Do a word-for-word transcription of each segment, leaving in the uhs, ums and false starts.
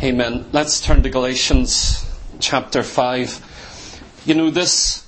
Amen. Let's turn to Galatians chapter five. You know, this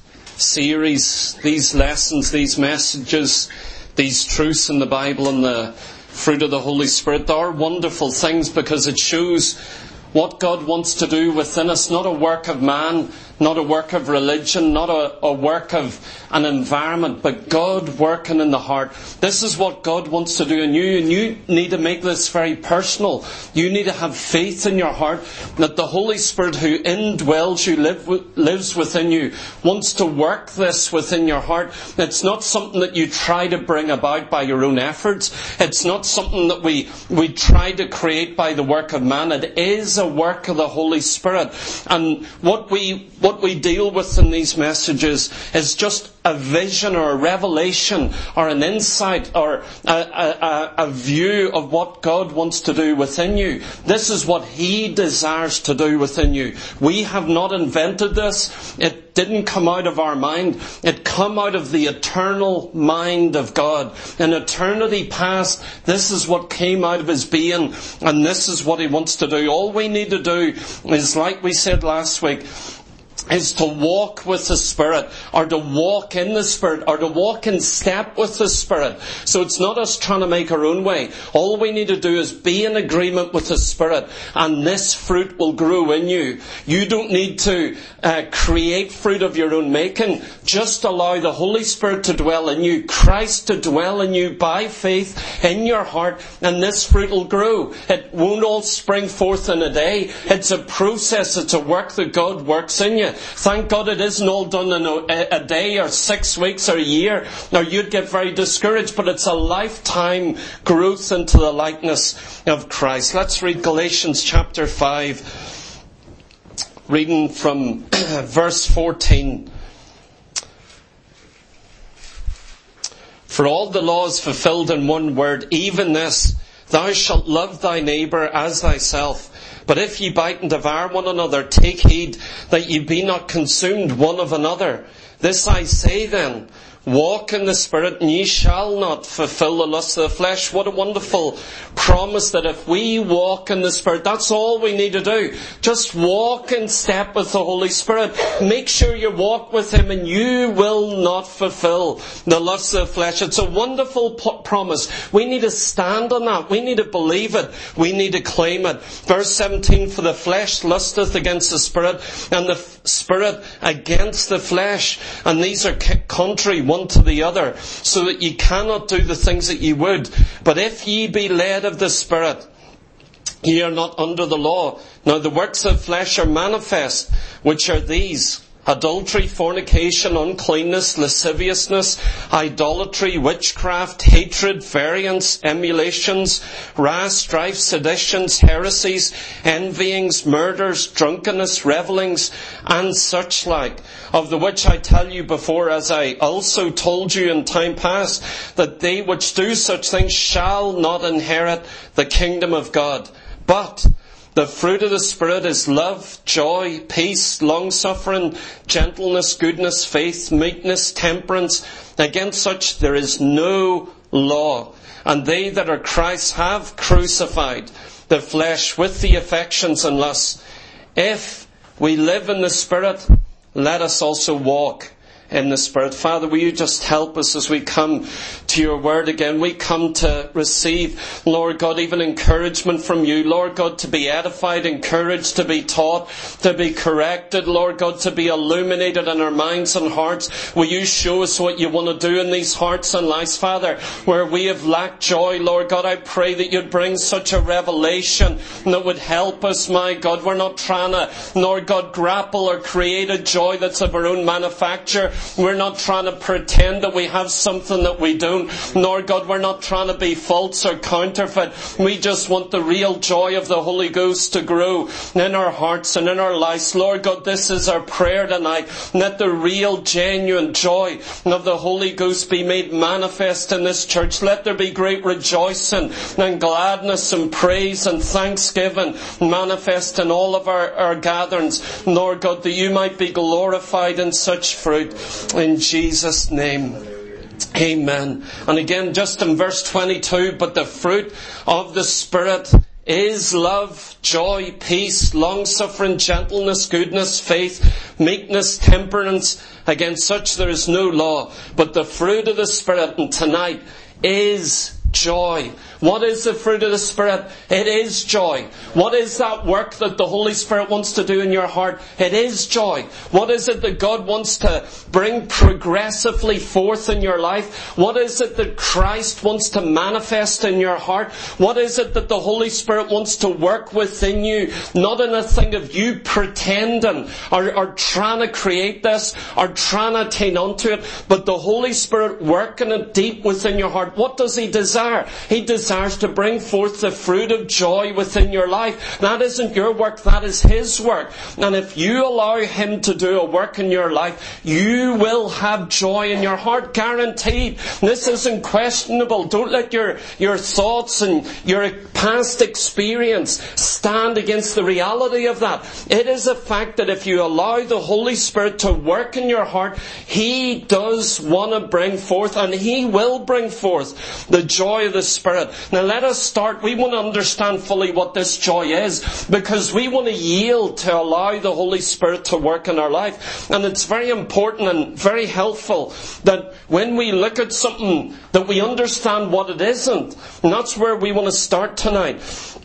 series, these lessons, these messages, these truths in the Bible and the fruit of the Holy Spirit, they are wonderful things because it shows what God wants to do within us, not a work of man, not a work of religion, not a, a work of an environment, but God working in the heart. This is what God wants to do in you, and you need to make this very personal. You need to have faith in your heart that the Holy Spirit who indwells you, live, lives within you, wants to work this within your heart. It's not something that you try to bring about by your own efforts. It's not something that we, we try to create by the work of man. It is a work of the Holy Spirit. And what we What we deal with in these messages is just a vision or a revelation or an insight or a, a, a view of what God wants to do within you. This is what He desires to do within you. We have not invented this. It didn't come out of our mind. It came out of the eternal mind of God. In eternity past, this is what came out of His being, and this is what He wants to do. All we need to do is, like we said last week, is to walk with the Spirit, or to walk in the Spirit, or to walk in step with the Spirit. So it's not us trying to make our own way. All we need to do is be in agreement with the Spirit, and this fruit will grow in you. You don't need to uh, create fruit of your own making. Just allow the Holy Spirit to dwell in you, Christ to dwell in you by faith in your heart, and this fruit will grow. It won't all spring forth in a day. It's a process. It's a work that God works in you. Thank God it isn't all done in a, a day or six weeks or a year. Now you'd get very discouraged, but it's a lifetime growth into the likeness of Christ. Let's read Galatians chapter five, reading from verse fourteen. For all the law is fulfilled in one word, even this, thou shalt love thy neighbour as thyself. But if ye bite and devour one another, take heed that ye be not consumed one of another. This I say then, walk in the Spirit, and ye shall not fulfill the lust of the flesh. What a wonderful promise that if we walk in the Spirit, that's all we need to do. Just walk in step with the Holy Spirit. Make sure you walk with Him, and you will not fulfill the lust of the flesh. It's a wonderful p- promise. We need to stand on that. We need to believe it. We need to claim it. Verse seventeen, for the flesh lusteth against the Spirit, and the f- Spirit against the flesh. And these are contrary one to the other, so that ye cannot do the things that ye would. But if ye be led of the Spirit, ye are not under the law. Now the works of flesh are manifest, which are these: adultery, fornication, uncleanness, lasciviousness, idolatry, witchcraft, hatred, variance, emulations, wrath, strife, seditions, heresies, envyings, murders, drunkenness, revellings, and such like, of the which I tell you before, as I also told you in time past, that they which do such things shall not inherit the kingdom of God. But the fruit of the Spirit is love, joy, peace, long-suffering, gentleness, goodness, faith, meekness, temperance. Against such there is no law. And they that are Christ's have crucified the flesh with the affections and lusts. If we live in the Spirit, let us also walk in the Spirit. Father, will you just help us as we come to your word again. We come to receive, Lord God, even encouragement from you. Lord God, to be edified, encouraged, to be taught, to be corrected. Lord God, to be illuminated in our minds and hearts. Will you show us what you want to do in these hearts and lives, Father? Where we have lacked joy, Lord God, I pray that you'd bring such a revelation that would help us, my God. We're not trying to, Lord God, grapple or create a joy that's of our own manufacture. We're not trying to pretend that we have something that we don't. Lord God, we're not trying to be false or counterfeit. We just want the real joy of the Holy Ghost to grow in our hearts and in our lives. Lord God, this is our prayer tonight. Let the real, genuine joy of the Holy Ghost be made manifest in this church. Let there be great rejoicing and gladness and praise and thanksgiving manifest in all of our, our gatherings. Lord God, that you might be glorified in such fruit. In Jesus' name. Amen. And again, just in verse twenty-two, but the fruit of the Spirit is love, joy, peace, long-suffering, gentleness, goodness, faith, meekness, temperance. Against such there is no law. But the fruit of the Spirit, and tonight, is joy. What is the fruit of the Spirit? It is joy. What is that work that the Holy Spirit wants to do in your heart? It is joy. What is it that God wants to bring progressively forth in your life? What is it that Christ wants to manifest in your heart? What is it that the Holy Spirit wants to work within you? Not in a thing of you pretending or, or trying to create this or trying to attain onto it, but the Holy Spirit working it deep within your heart. What does He desire? He desires to bring forth the fruit of joy within your life. That isn't your work, that is His work. And if you allow Him to do a work in your life, you will have joy in your heart, guaranteed. This isn't questionable. Don't let your, your thoughts and your past experience stand against the reality of that. It is a fact that if you allow the Holy Spirit to work in your heart, He does want to bring forth, and He will bring forth, the joy of the Spirit. Now let us start. We want to understand fully what this joy is, because we want to yield to allow the Holy Spirit to work in our life. And it's very important and very helpful that when we look at something, that we understand what it isn't. And that's where we want to start tonight.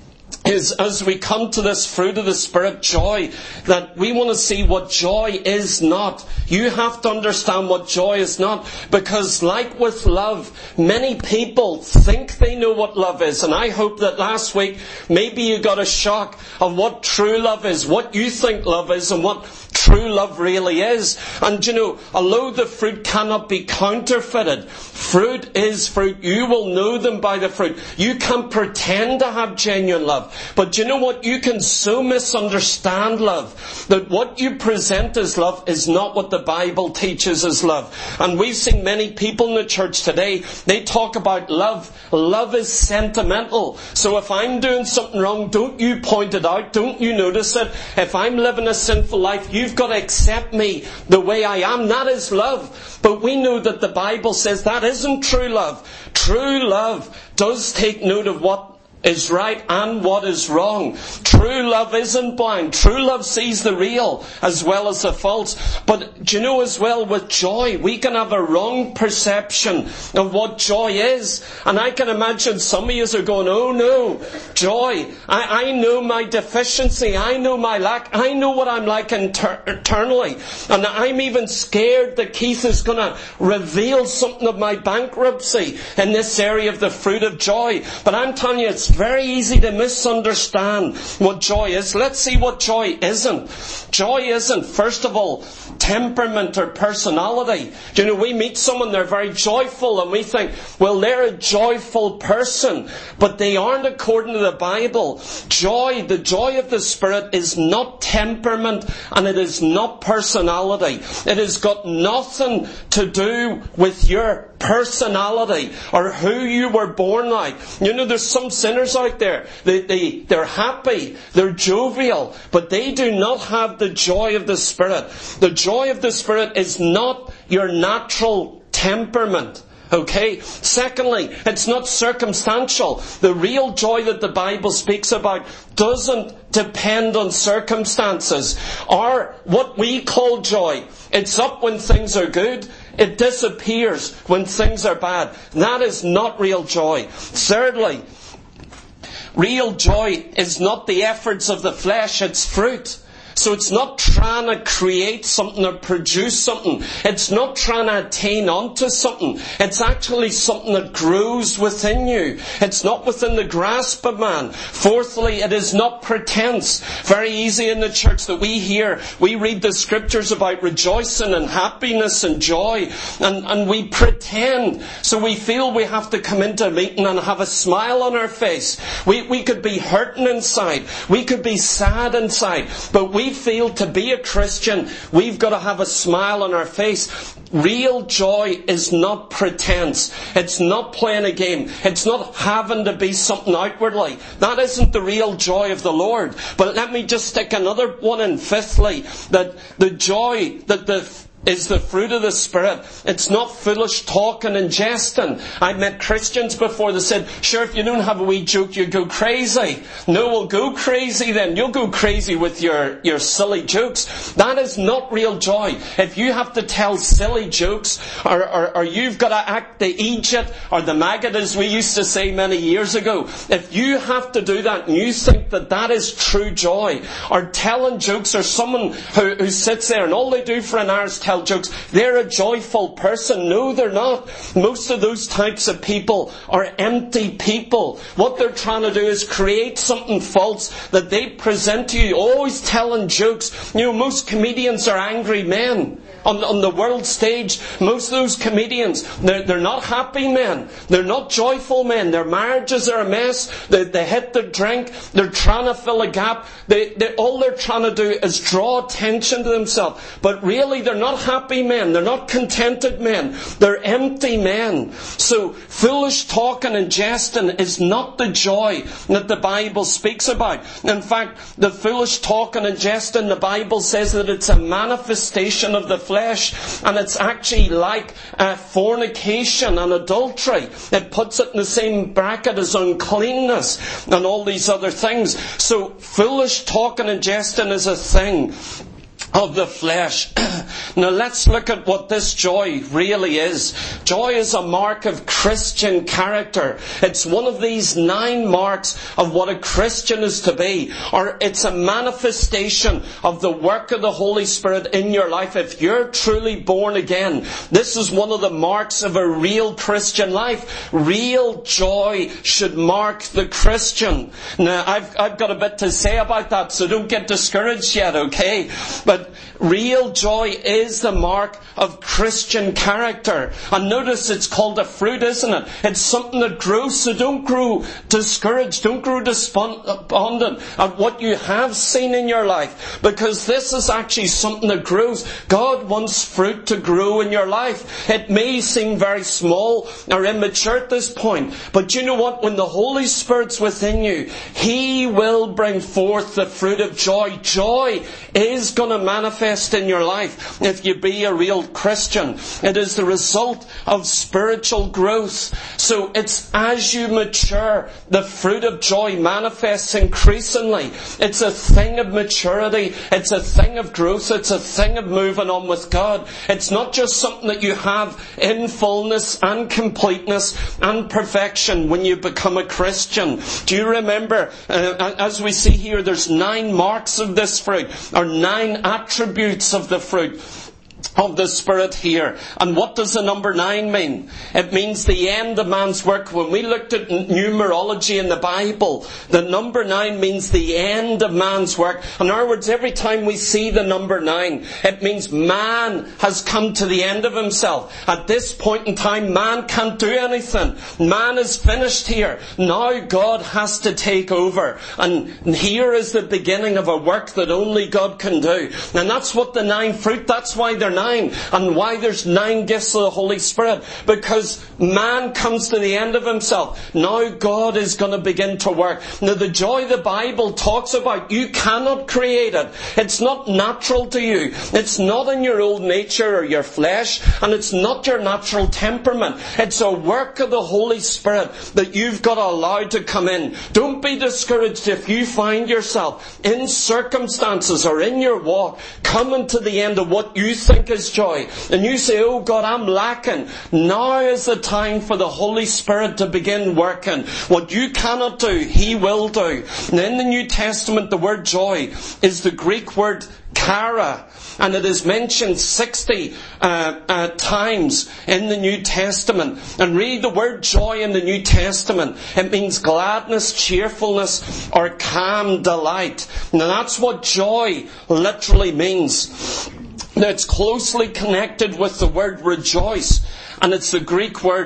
Is as we come to this fruit of the Spirit, joy, that we want to see what joy is not. You have to understand what joy is not, because like with love, many people think they know what love is. And I hope that last week maybe you got a shock of what true love is, what you think love is, and what true love really is. And you know, although the fruit cannot be counterfeited, fruit is fruit. You will know them by the fruit. You can't pretend to have genuine love. But you know what? You can so misunderstand love that what you present as love is not what the Bible teaches as love. And we've seen many people in the church today, they talk about love. Love is sentimental. So if I'm doing something wrong, don't you point it out. Don't you notice it. If I'm living a sinful life, you've got to accept me the way I am. That is love. But we know that the Bible says that isn't true love. True love does take note of what is right and what is wrong. True love isn't blind. True love sees the real as well as the false. But do you know as well, with joy, we can have a wrong perception of what joy is. And I can imagine some of you are going, oh no, joy. I, I know my deficiency. I know my lack. I know what I'm like inter- eternally. And I'm even scared that Keith is going to reveal something of my bankruptcy in this area of the fruit of joy. But I'm telling you, it's very easy to misunderstand what joy is. Let's see what joy isn't. Joy isn't, first of all, temperament or personality. Do you know, we meet someone, they're very joyful, and we think, well, they're a joyful person, but they aren't according to the Bible. Joy, the joy of the Spirit, is not temperament and it is not personality. It has got nothing to do with your personality or who you were born like. You know, there's some sinners out there. They, they, they're happy, they're jovial, but they do not have the joy of the Spirit. The joy of the Spirit is not your natural temperament. Okay? Secondly, it's not circumstantial. The real joy that the Bible speaks about doesn't depend on circumstances. Or what we call joy, it's up when things are good. It disappears when things are bad. That is not real joy. Thirdly, real joy is not the efforts of the flesh, it's fruit. So it's not trying to create something or produce something. It's not trying to attain onto something. It's actually something that grows within you. It's not within the grasp of man. Fourthly, it is not pretense. Very easy in the church that we hear, we read the scriptures about rejoicing and happiness and joy, and, and we pretend. So we feel we have to come into a meeting and have a smile on our face. We, we could be hurting inside. We could be sad inside. But we feel to be a Christian, we've got to have a smile on our face. Real joy is not pretense. It's not playing a game. It's not having to be something outwardly. That isn't the real joy of the Lord. But let me just stick another one in. Fifthly, that the joy that the is the fruit of the Spirit. It's not foolish talking and jesting. I met Christians before that said, sure, if you don't have a wee joke, you go crazy. No, we'll go crazy then. You'll go crazy with your, your silly jokes. That is not real joy. If you have to tell silly jokes, or, or, or you've got to act the Egypt or the maggot, as we used to say many years ago, if you have to do that and you think that that is true joy, or telling jokes, or someone who, who sits there and all they do for an hour is tell jokes, they're a joyful person. No, they're not. Most of those types of people are empty people. What they're trying to do is create something false that they present to you, always telling jokes. You know, most comedians are angry men. On, on the world stage, most of those comedians, they're, they're not happy men. They're not joyful men. Their marriages are a mess. They, they hit the drink. They're trying to fill a gap. They, they, all they're trying to do is draw attention to themselves. But really, they're not happy men. They're not contented men. They're empty men. So, foolish talking and jesting is not the joy that the Bible speaks about. In fact, the foolish talking and jesting, the Bible says that it's a manifestation of the flesh, and it's actually like uh, fornication and adultery. It puts it in the same bracket as uncleanness and all these other things. So foolish talking and jesting is a thing of the flesh. Now let's look at what this joy really is. Joy is a mark of Christian character. It's one of these nine marks of what a Christian is to be. Or it's a manifestation of the work of the Holy Spirit in your life. If you're truly born again, this is one of the marks of a real Christian life. Real joy should mark the Christian. Now I've, I've got a bit to say about that, so don't get discouraged yet, okay? But real joy is the mark of Christian character. And notice it's called a fruit, isn't it? It's something that grows, so don't grow discouraged, don't grow despondent at what you have seen in your life, because this is actually something that grows. God wants fruit to grow in your life. It may seem very small or immature at this point, but you know what? When the Holy Spirit's within you, He will bring forth the fruit of joy. Joy is going to manifest in your life if you be a real Christian. It is the result of spiritual growth. So it's as you mature, the fruit of joy manifests increasingly. It's a thing of maturity. It's a thing of growth. It's a thing of moving on with God. It's not just something that you have in fullness and completeness and perfection when you become a Christian. Do you remember, uh, as we see here, there's nine marks of this fruit, or nine attributes of the fruit of the Spirit here. And what does the number nine mean? It means the end of man's work. When we looked at numerology in the Bible, the number nine means the end of man's work. In other words, every time we see the number nine, it means man has come to the end of himself. At this point in time, man can't do anything. Man is finished here. Now God has to take over. And here is the beginning of a work that only God can do. And that's what the nine fruit, that's why they're nine. And why there's nine gifts of the Holy Spirit. Because man comes to the end of himself. Now God is going to begin to work. Now the joy the Bible talks about, you cannot create it. It's not natural to you. It's not in your old nature or your flesh. And it's not your natural temperament. It's a work of the Holy Spirit that you've got to allow to come in. Don't be discouraged if you find yourself in circumstances or in your walk coming to the end of what you think is joy, and you say, oh God, I'm lacking. Now is the time for the Holy Spirit to begin working. What you cannot do, He will do. And in the New Testament, the word joy is the Greek word chara, and it is mentioned sixty uh, uh, times in the New Testament. And read the word joy in the New Testament. It means gladness, cheerfulness, or calm delight. Now that's what joy literally means. Now it's closely connected with the word rejoice, and it's the Greek word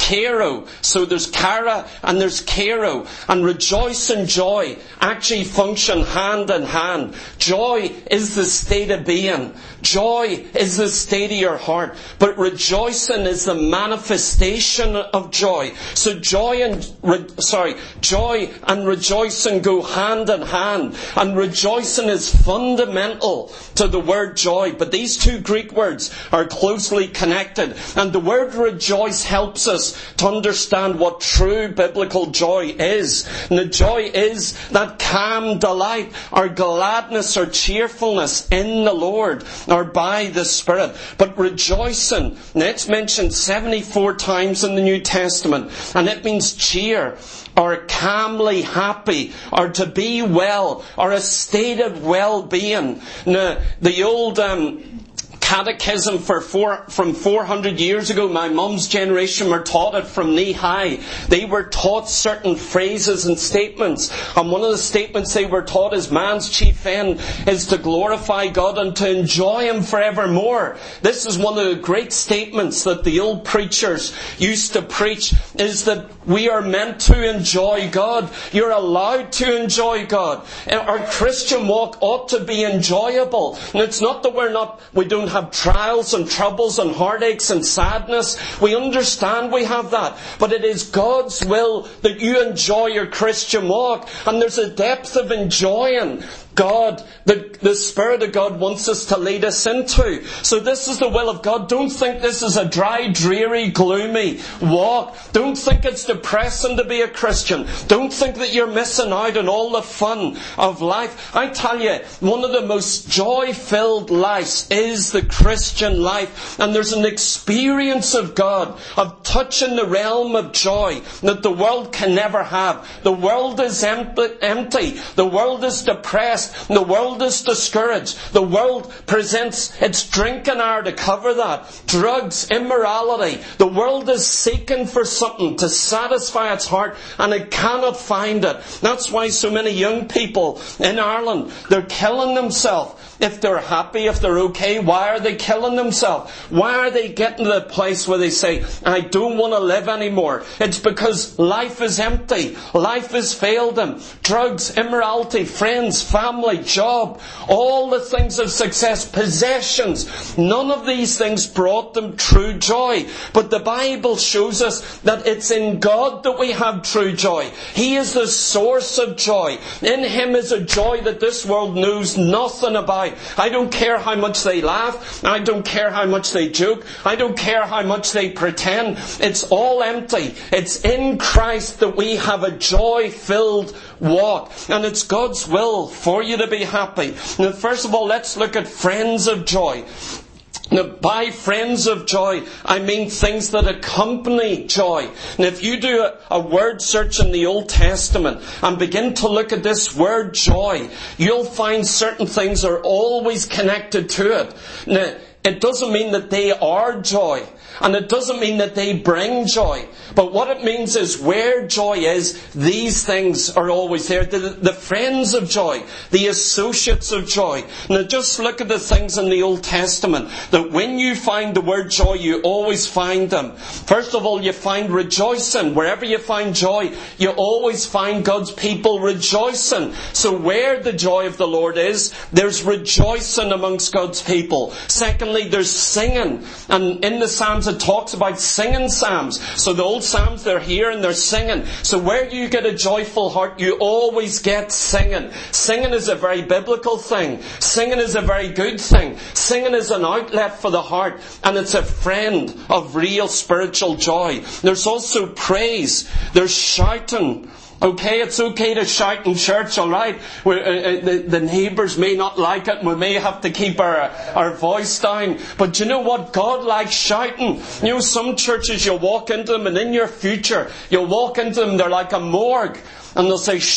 kero. So there's kara and there's kero. And rejoice and joy actually function hand in hand. Joy is the state of being. Joy is the state of your heart. But rejoicing is the manifestation of joy. So joy and, re, sorry, joy and rejoicing go hand in hand. And rejoicing is fundamental to the word joy. But these two Greek words are closely connected. And the word rejoice helps us to understand what true biblical joy is. And the joy is that calm delight, or gladness, or cheerfulness in the Lord, or by the Spirit. But rejoicing, it's mentioned seventy-four times in the New Testament, and it means cheer, or calmly happy, or to be well, or a state of well-being. Now, the old um, catechism for four, from four hundred years ago, my mum's generation were taught it from knee high. They were taught certain phrases and statements. And one of the statements they were taught is man's chief end is to glorify God and to enjoy Him forevermore. This is one of the great statements that the old preachers used to preach, is that we are meant to enjoy God. You're allowed to enjoy God. Our Christian walk ought to be enjoyable. And it's not that we're not, we don't have trials and troubles and heartaches and sadness. We understand we have that. But it is God's will that you enjoy your Christian walk. And there's a depth of enjoying God, the, the Spirit of God wants us to lead us into. So this is the will of God. Don't think this is a dry, dreary, gloomy walk. Don't think it's depressing to be a Christian. Don't think that you're missing out on all the fun of life. I tell you, one of the most joy-filled lives is the Christian life. And there's an experience of God, of touching the realm of joy that the world can never have. The world is empty. The world is depressed. The world is discouraged. The world presents its drinking hour to cover that. Drugs, immorality. The world is seeking for something to satisfy its heart, and it cannot find it. That's why so many young people in Ireland, they're killing themselves. If they're happy, if they're okay, why are they killing themselves? Why are they getting to the place where they say, I don't want to live anymore? It's because life is empty. Life has failed them. Drugs, immorality, friends, family, job, all the things of success, possessions. None of these things brought them true joy. But the Bible shows us that it's in God that we have true joy. He is the source of joy. In Him is a joy that this world knows nothing about. I don't care how much they laugh. I don't care how much they joke. I don't care how much they pretend. It's all empty. It's in Christ that we have a joy-filled walk. And it's God's will for you to be happy. Now, first of all, let's look at friends of joy. Now, by friends of joy, I mean things that accompany joy. And if you do a, a word search in the Old Testament and begin to look at this word joy, you'll find certain things are always connected to it. Now, it doesn't mean that they are joy. And it doesn't mean that they bring joy. But what it means is where joy is, these things are always there. The, the friends of joy, the associates of joy. Now just look at the things in the Old Testament, that when you find the word joy, you always find them. First of all, you find rejoicing. Wherever you find joy, you always find God's people rejoicing. So where the joy of the Lord is, there's rejoicing amongst God's people. Secondly, there's singing. And in the Psalms, it talks about singing psalms. So the old psalms, they're here and they're singing. So where you get a joyful heart, you always get singing. Singing is a very biblical thing. Singing is a very good thing. Singing is an outlet for the heart, and it's a friend of real spiritual joy. There's also praise. There's shouting. Okay, it's okay to shout in church, alright? Uh, uh, the, the neighbours may not like it, and we may have to keep our, our voice down. But you know what? God likes shouting. You know, some churches, you'll walk into them, and in your future, you'll walk into them, they're like a morgue. And they'll say, shh,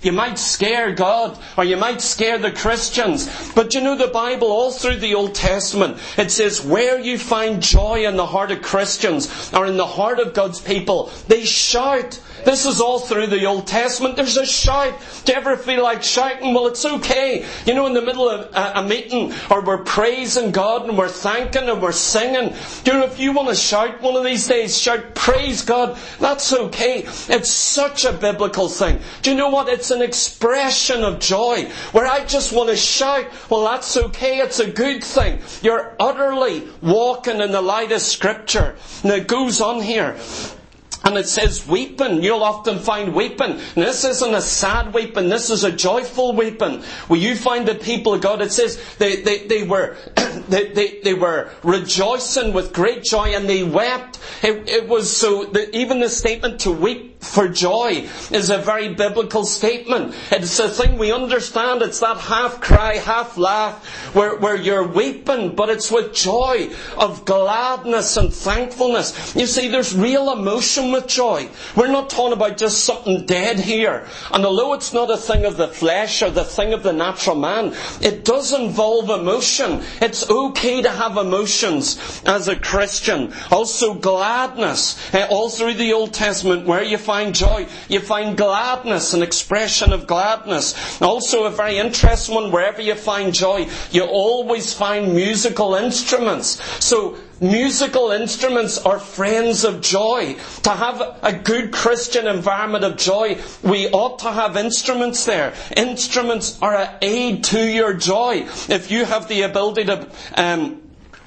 You might scare God, or you might scare the Christians. But you know, the Bible, all through the Old Testament, it says where you find joy in the heart of Christians, or in the heart of God's people, they shout. This is all through the Old Testament. There's a shout. Do you ever feel like shouting? Well, it's okay. You know, in the middle of a, a meeting, or we're praising God and we're thanking and we're singing. You know, if you want to shout one of these days, shout, praise God. That's okay. It's such a biblical thing. Do you know what? It's an expression of joy. Where I just want to shout, well, that's okay. It's a good thing. You're utterly walking in the light of Scripture. And it goes on here. And it says weeping. You'll often find weeping. And this isn't a sad weeping. This is a joyful weeping. Will you find the people of God? It says they, they, they were they, they, they were rejoicing with great joy, and they wept. It, it was so that even the statement to weep for joy is a very biblical statement. It's a thing we understand. It's that half cry, half laugh, where, where you're weeping, but it's with joy of gladness and thankfulness. You see, there's real emotion with joy. We're not talking about just something dead here. And although it's not a thing of the flesh or the thing of the natural man, it does involve emotion. It's okay to have emotions as a Christian. Also gladness. All through the Old Testament, where you find joy, you find gladness, an expression of gladness. Also a very interesting one, wherever you find joy, you always find musical instruments. So musical instruments are friends of joy. To have a good Christian environment of joy, we ought to have instruments there. Instruments are an aid to your joy. If you have the ability to um,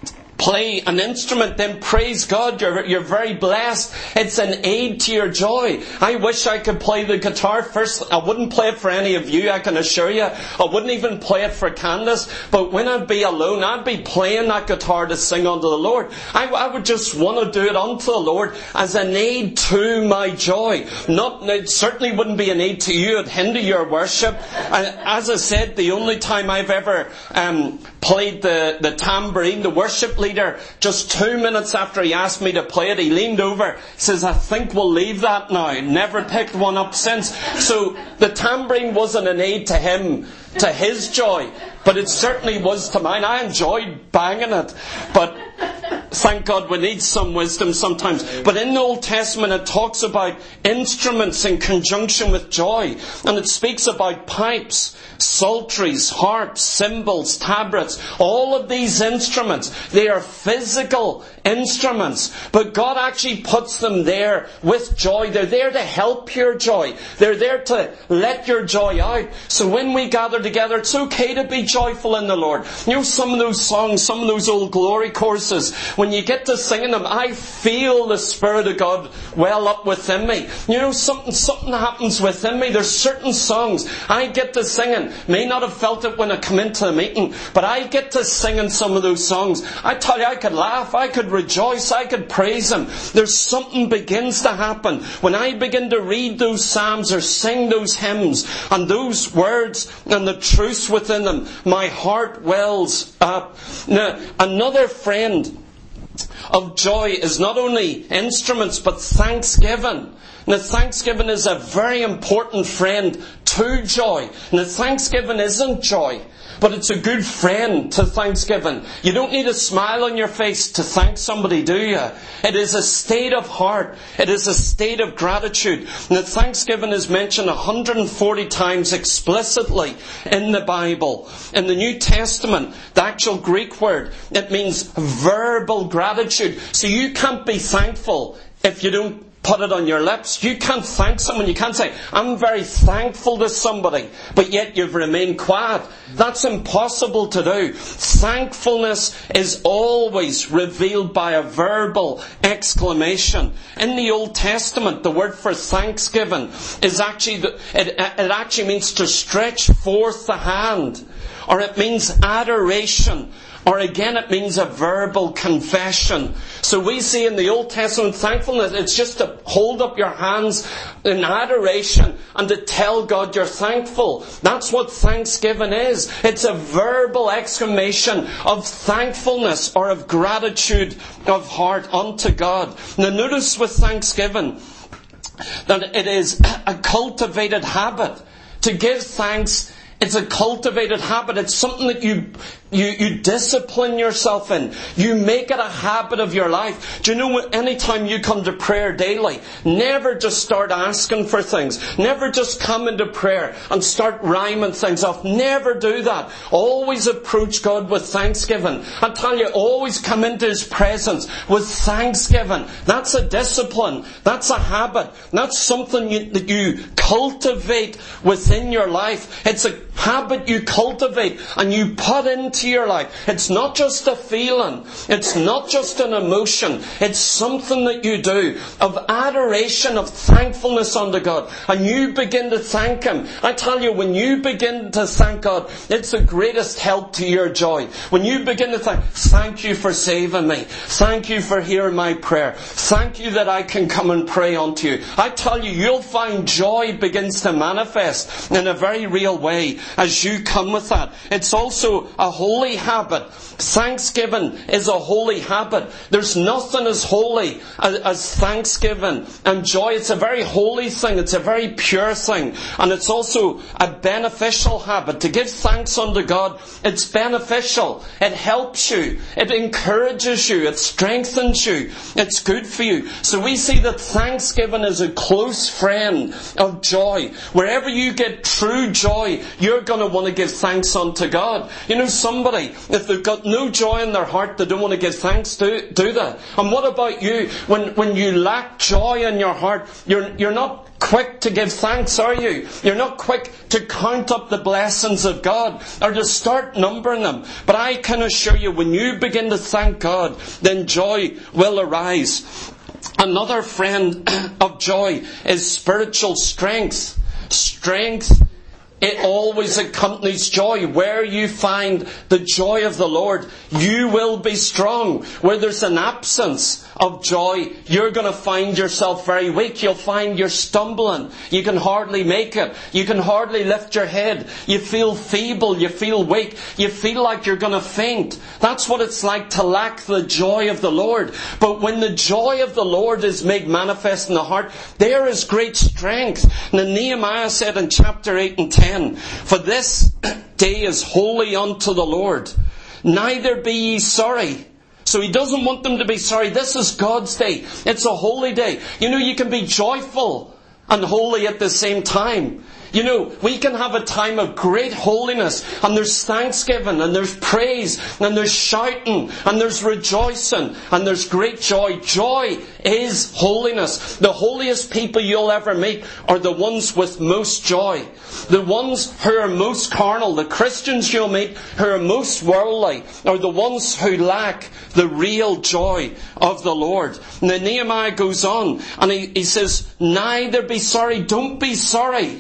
play an instrument, then praise God, you're, you're very blessed. It's an aid to your joy. I wish I could play the guitar. First, I wouldn't play it for any of you, I can assure you. I wouldn't even play it for Candace. But when I'd be alone, I'd be playing that guitar to sing unto the Lord. I, I would just want to do it unto the Lord as an aid to my joy. Not, it certainly wouldn't be an aid to you. It'd hinder your worship. And as I said, the only time I've ever um, played the, the tambourine, the worship leader, just two minutes after he asked me to play it, he leaned over, says, I think we'll leave that now. Never picked one up since. So the tambourine wasn't an aid to him, to his joy, but it certainly was to mine. I enjoyed banging it, but thank God we need some wisdom sometimes. But in the Old Testament it talks about instruments in conjunction with joy. And it speaks about pipes, psalteries, harps, cymbals, tabrets. All of these instruments, they are physical instruments. But God actually puts them there with joy. They're there to help your joy. They're there to let your joy out. So when we gather together, it's okay to be joyful in the Lord. You know, some of those songs, some of those old glory choruses, when you get to singing them, I feel the Spirit of God well up within me. You know, something something happens within me. There's certain songs I get to singing. May not have felt it when I come into the meeting, but I get to singing some of those songs. I tell you, I could laugh, I could rejoice, I could praise Him. There's something begins to happen when I begin to read those psalms or sing those hymns, and those words and the truths within them, my heart wells up. Now, another friend of joy is not only instruments but thanksgiving. Now, thanksgiving is a very important friend to joy. Now, thanksgiving isn't joy, but it's a good friend to thanksgiving. You don't need a smile on your face to thank somebody, do you? It is a state of heart. It is a state of gratitude. Now, thanksgiving is mentioned one hundred forty times explicitly in the Bible. In the New Testament, the actual Greek word, it means verbal gratitude. So you can't be thankful if you don't put it on your lips. You can't thank someone. You can't say, I'm very thankful to somebody, but yet you've remained quiet. That's impossible to do. Thankfulness is always revealed by a verbal exclamation. In the Old Testament, the word for thanksgiving is actually, it, it actually means to stretch forth the hand, or it means adoration. Or again, it means a verbal confession. So we see in the Old Testament thankfulness, it's just to hold up your hands in adoration and to tell God you're thankful. That's what thanksgiving is. It's a verbal exclamation of thankfulness or of gratitude of heart unto God. Now notice with thanksgiving that it is a cultivated habit. To give thanks, it's a cultivated habit. It's something that you, you, you discipline yourself in. You make it a habit of your life. Do you know, anytime you come to prayer daily, never just start asking for things. Never just come into prayer and start rhyming things off. Never do that. Always approach God with thanksgiving. I tell you, always come into His presence with thanksgiving. That's a discipline. That's a habit. That's something you, that you cultivate within your life. It's a habit you cultivate and you put into your life. It's not just a feeling. It's not just an emotion. It's something that you do of adoration, of thankfulness unto God. And you begin to thank Him. I tell you, when you begin to thank God, it's the greatest help to your joy. When you begin to thank, thank you for saving me. Thank you for hearing my prayer. Thank you that I can come and pray unto you. I tell you, you'll find joy begins to manifest in a very real way as you come with that. It's also a holy habit. Thanksgiving is a holy habit. There's nothing as holy as, as thanksgiving and joy. It's a very holy thing. It's a very pure thing. And it's also a beneficial habit. To give thanks unto God, it's beneficial. It helps you. It encourages you. It strengthens you. It's good for you. So we see that thanksgiving is a close friend of joy. Wherever you get true joy, you're going to want to give thanks unto God. You know, somebody, if they've got no joy in their heart, they don't want to give thanks, do, do that. And what about you? When, when you lack joy in your heart, you're, you're not quick to give thanks, are you? You're not quick to count up the blessings of God or to start numbering them. But I can assure you, when you begin to thank God, then joy will arise. Another friend of joy is spiritual strength. Strength, it always accompanies joy. Where you find the joy of the Lord, you will be strong. Where there's an absence of joy, you're going to find yourself very weak. You'll find you're stumbling. You can hardly make it. You can hardly lift your head. You feel feeble. You feel weak. You feel like you're going to faint. That's what it's like to lack the joy of the Lord. But when the joy of the Lord is made manifest in the heart, there is great strength. And Nehemiah said in chapter eight and ten, "For this day is holy unto the Lord. Neither be ye sorry." So he doesn't want them to be sorry. This is God's day. It's a holy day. You know, you can be joyful and holy at the same time. You know, we can have a time of great holiness, and there's thanksgiving, and there's praise, and there's shouting, and there's rejoicing, and there's great joy. Joy is holiness. The holiest people you'll ever meet are the ones with most joy. The ones who are most carnal, the Christians you'll meet who are most worldly, are the ones who lack the real joy of the Lord. And then Nehemiah goes on, and he, he says, "Neither be sorry." Don't be sorry.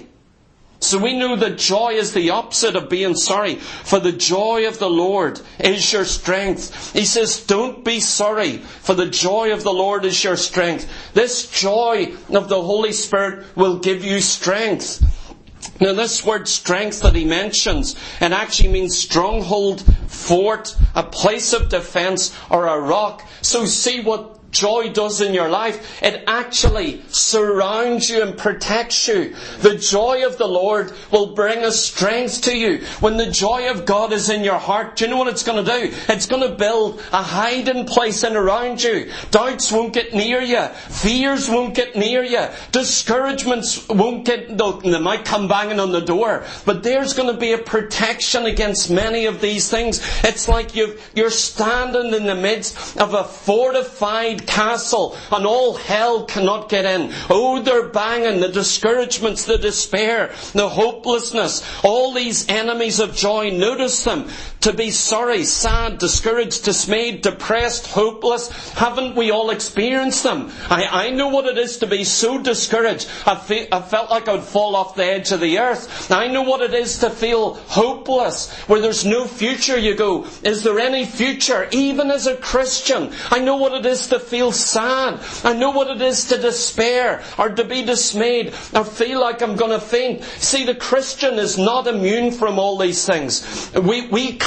So we know that joy is the opposite of being sorry. For the joy of the Lord is your strength. He says, don't be sorry, for the joy of the Lord is your strength. This joy of the Holy Spirit will give you strength. Now this word strength that he mentions, it actually means stronghold, fort, a place of defence, or a rock. So see what joy does in your life. It actually surrounds you and protects you. The joy of the Lord will bring a strength to you. When the joy of God is in your heart, do you know what it's going to do? It's going to build a hiding place in around you. Doubts won't get near you. Fears won't get near you. Discouragements won't get, they might come banging on the door. But there's going to be a protection against many of these things. It's like you've, you're standing in the midst of a fortified castle, and all hell cannot get in. Oh, they're banging, the discouragements, the despair, the hopelessness, all these enemies of joy. Notice them. To be sorry, sad, discouraged, dismayed, depressed, hopeless. Haven't we all experienced them? I, I know what it is to be so discouraged. I, fe- I felt like I would fall off the edge of the earth. I know what it is to feel hopeless, where there's no future. You go, is there any future? Even as a Christian, I know what it is to feel sad. I know what it is to despair or to be dismayed or feel like I'm going to faint. See, the Christian is not immune from all these things. We, we can't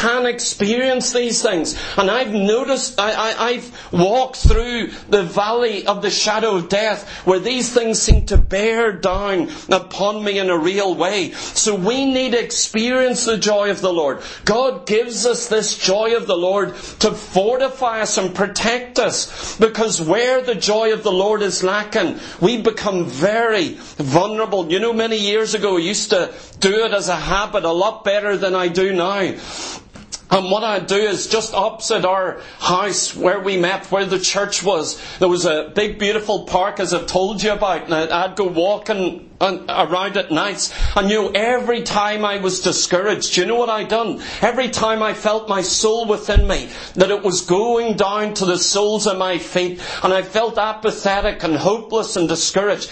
can experience these things. And I've noticed, I, I, I've walked through the valley of the shadow of death where these things seem to bear down upon me in a real way. So we need to experience the joy of the Lord. God gives us this joy of the Lord to fortify us and protect us, because where the joy of the Lord is lacking, we become very vulnerable. You know, many years ago I used to do it as a habit a lot better than I do now. And what I'd do is, just opposite our house where we met, where the church was, there was a big beautiful park, as I've told you about, and I'd go walking around at nights. And you know, every time I was discouraged, you know what I'd done? Every time I felt my soul within me, that it was going down to the soles of my feet, and I felt apathetic and hopeless and discouraged,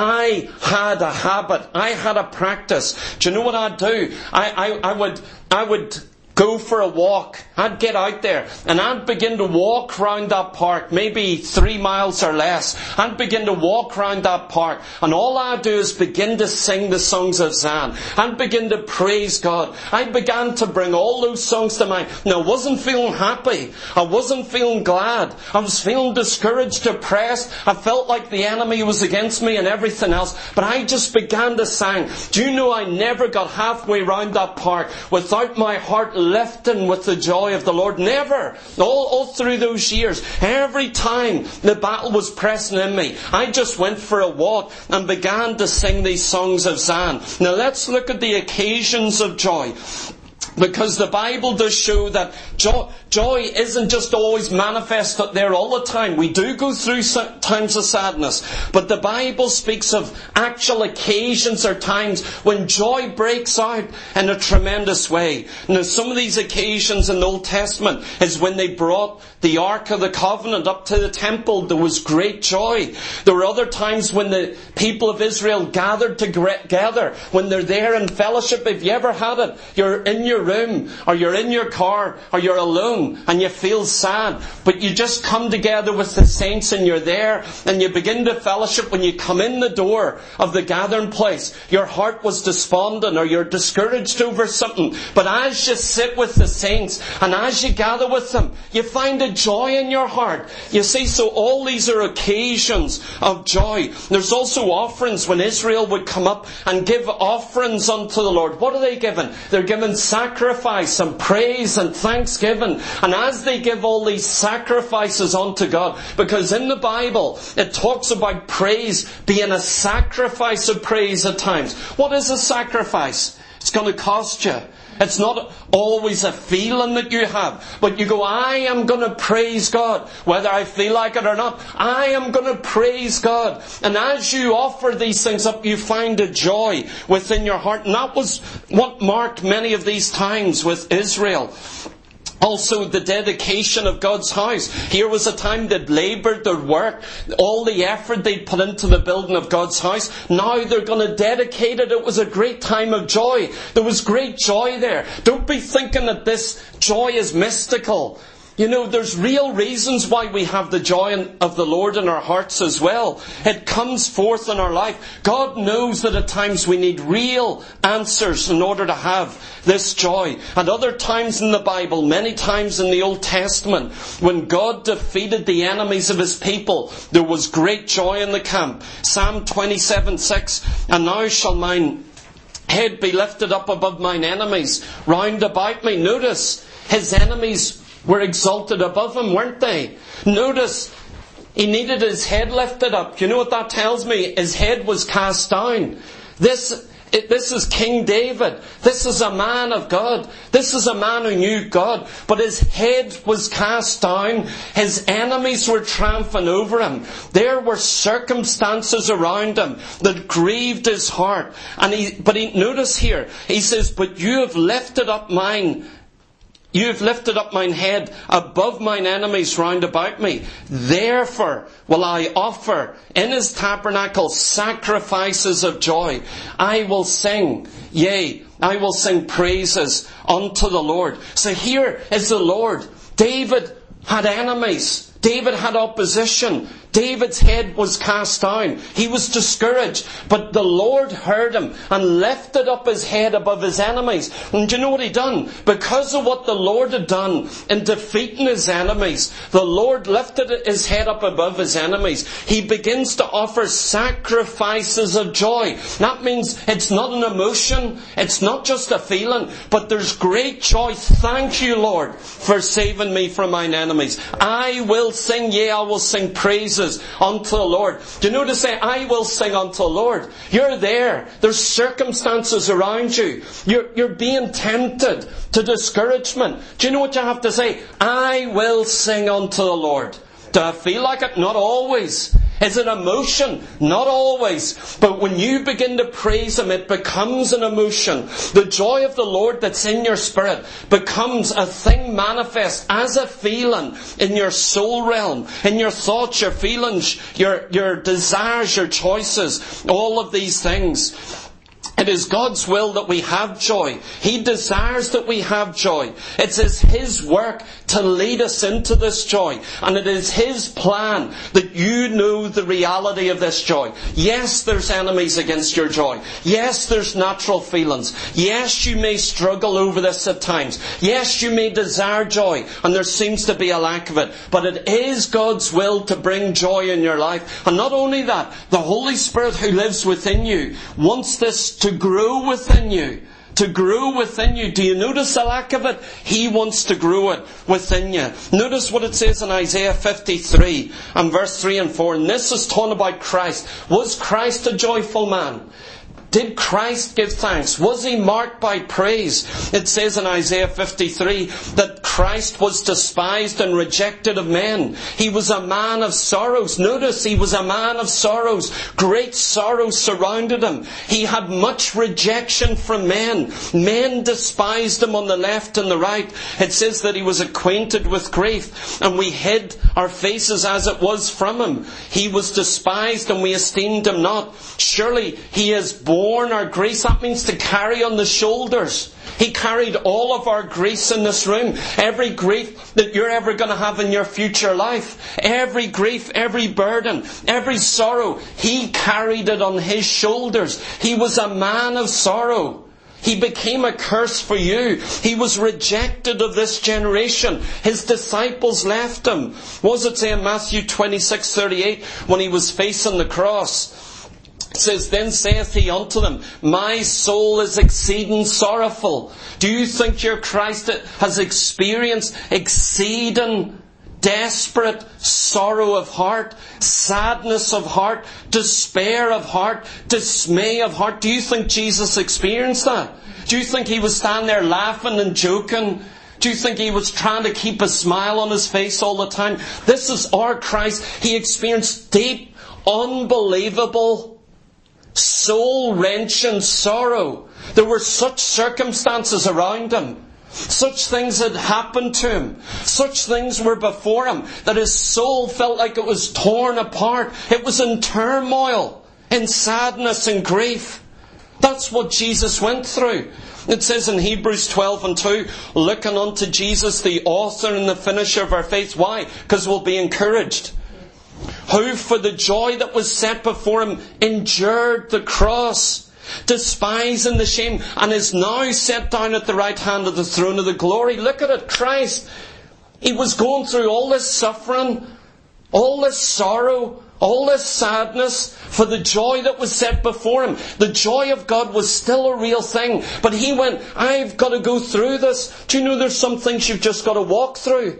I had a habit, I had a practice. Do you know what I'd do? I, I, I would, I would go for a walk. I'd get out there and I'd begin to walk round that park, maybe three miles or less. I'd begin to walk round that park, and all I'd do is begin to sing the songs of Zion. I'd begin to praise God. I began to bring all those songs to mind. Now, I wasn't feeling happy. I wasn't feeling glad. I was feeling discouraged, depressed. I felt like the enemy was against me and everything else. But I just began to sing. Do you know, I never got halfway round that park without my heart lifting with the joy of the Lord. Never. All, all through those years, every time the battle was pressing in me, I just went for a walk and began to sing these songs of Zion. Now let's look at the occasions of joy. Because the Bible does show that joy, joy isn't just always manifest there all the time. We do go through times of sadness. But the Bible speaks of actual occasions or times when joy breaks out in a tremendous way. Now, some of these occasions in the Old Testament is when they brought the Ark of the Covenant up to the temple. There was great joy. There were other times when the people of Israel gathered together, when they're there in fellowship. If you ever had it, you're in your room, or you're in your car, or you're alone and you feel sad, but you just come together with the saints and you're there and you begin to fellowship. When you come in the door of the gathering place, your heart was despondent or you're discouraged over something, but as you sit with the saints and as you gather with them, you find a joy in your heart. You see, so all these are occasions of joy. There's also offerings. When Israel would come up and give offerings unto the Lord, what are they given? They're given sacrifice Sacrifice and praise and thanksgiving. And as they give all these sacrifices unto God, because in the Bible it talks about praise being a sacrifice of praise at times. What is a sacrifice? It's going to cost you. It's not always a feeling that you have, but you go, I am going to praise God. Whether I feel like it or not, I am going to praise God. And as you offer these things up, you find a joy within your heart. And that was what marked many of these times with Israel. Also, the dedication of God's house. Here was a time they'd laboured, they'd worked, all the effort they'd put into the building of God's house. Now they're going to dedicate it. It was a great time of joy. There was great joy there. Don't be thinking that this joy is mystical. You know, there's real reasons why we have the joy of the Lord in our hearts as well. It comes forth in our life. God knows that at times we need real answers in order to have this joy. At other times in the Bible, many times in the Old Testament, when God defeated the enemies of His people, there was great joy in the camp. Psalm twenty-seven six, and now shall mine head be lifted up above mine enemies round about me. Notice, His enemies were exalted above Him, weren't they? Notice, He needed His head lifted up. You know what that tells me? His head was cast down. This, it, this is King David. This is a man of God. This is a man who knew God. But his head was cast down. His enemies were triumphing over him. There were circumstances around him that grieved his heart. And he, but he, notice here, he says, but you have lifted up mine You have lifted up mine head above mine enemies round about me. Therefore will I offer in His tabernacle sacrifices of joy. I will sing, yea, I will sing praises unto the Lord. So here is the Lord. David had enemies. David had opposition. David's head was cast down. He was discouraged. But the Lord heard him and lifted up his head above his enemies. And do you know what he done? Because of what the Lord had done in defeating his enemies, the Lord lifted his head up above his enemies. He begins to offer sacrifices of joy. That means it's not an emotion. It's not just a feeling. But there's great joy. Thank you, Lord, for saving me from mine enemies. I will sing, yea, I will sing praises unto the Lord. Do you know to say, I will sing unto the Lord? You're there. There's circumstances around you. You're, you're being tempted to discouragement. Do you know what you have to say? I will sing unto the Lord. Do I feel like it? Not always. Is it emotion? Not always. But when you begin to praise Him, it becomes an emotion. The joy of the Lord that's in your spirit becomes a thing manifest as a feeling in your soul realm, in your thoughts, your feelings, your, your desires, your choices, all of these things. It is God's will that we have joy. He desires that we have joy. It is His work to lead us into this joy. And it is His plan that you know the reality of this joy. Yes, there's enemies against your joy. Yes, there's natural feelings. Yes, you may struggle over this at times. Yes, you may desire joy, and there seems to be a lack of it. But it is God's will to bring joy in your life. And not only that, the Holy Spirit who lives within you wants this to grow within you. To grow within you. Do you notice the lack of it? He wants to grow it within you. Notice what it says in Isaiah fifty-three and verse three and four. And this is talking about Christ. Was Christ a joyful man? Did Christ give thanks? Was He marked by praise? It says in Isaiah fifty-three that Christ was despised and rejected of men. He was a man of sorrows. Notice, He was a man of sorrows. Great sorrow surrounded Him. He had much rejection from men. Men despised Him on the left and the right. It says that He was acquainted with grief, and we hid our faces as it was from Him. He was despised and we esteemed Him not. Surely He is born our griefs. That means to carry on the shoulders. He carried all of our griefs in this room. Every grief that you're ever going to have in your future life. Every grief, every burden, every sorrow. He carried it on His shoulders. He was a man of sorrow. He became a curse for you. He was rejected of this generation. His disciples left Him. What does it say in Matthew twenty-six thirty-eight when He was facing the cross? It says, then saith He unto them, my soul is exceeding sorrowful. Do you think your Christ has experienced exceeding desperate sorrow of heart, sadness of heart, despair of heart, dismay of heart? Do you think Jesus experienced that? Do you think He was standing there laughing and joking? Do you think He was trying to keep a smile on His face all the time? This is our Christ. He experienced deep, unbelievable, soul-wrenching sorrow. There were such circumstances around Him. Such things had happened to Him. Such things were before Him that His soul felt like it was torn apart. It was in turmoil, in sadness and grief. That's what Jesus went through. It says in Hebrews twelve and two, looking unto Jesus, the author and the finisher of our faith. Why? Because we'll be encouraged. Who for the joy that was set before Him endured the cross, despising the shame, and is now set down at the right hand of the throne of the glory. Look at it, Christ. He was going through all this suffering, all this sorrow, all this sadness for the joy that was set before Him. The joy of God was still a real thing. But He went, I've got to go through this. Do you know there's some things you've just got to walk through?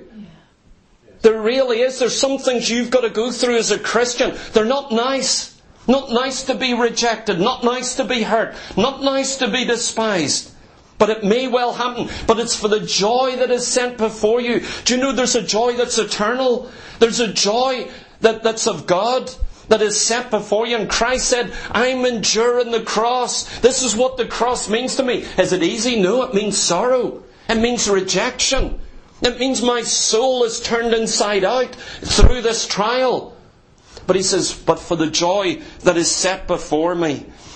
There really is. There's some things you've got to go through as a Christian. They're not nice. Not nice to be rejected. Not nice to be hurt. Not nice to be despised. But it may well happen. But it's for the joy that is sent before you. Do you know there's a joy that's eternal? There's a joy that, that's of God that is set before you. And Christ said, I'm enduring the cross. This is what the cross means to me. Is it easy? No, it means sorrow. It means rejection. It means my soul is turned inside out through this trial. But He says, but for the joy that is set before me.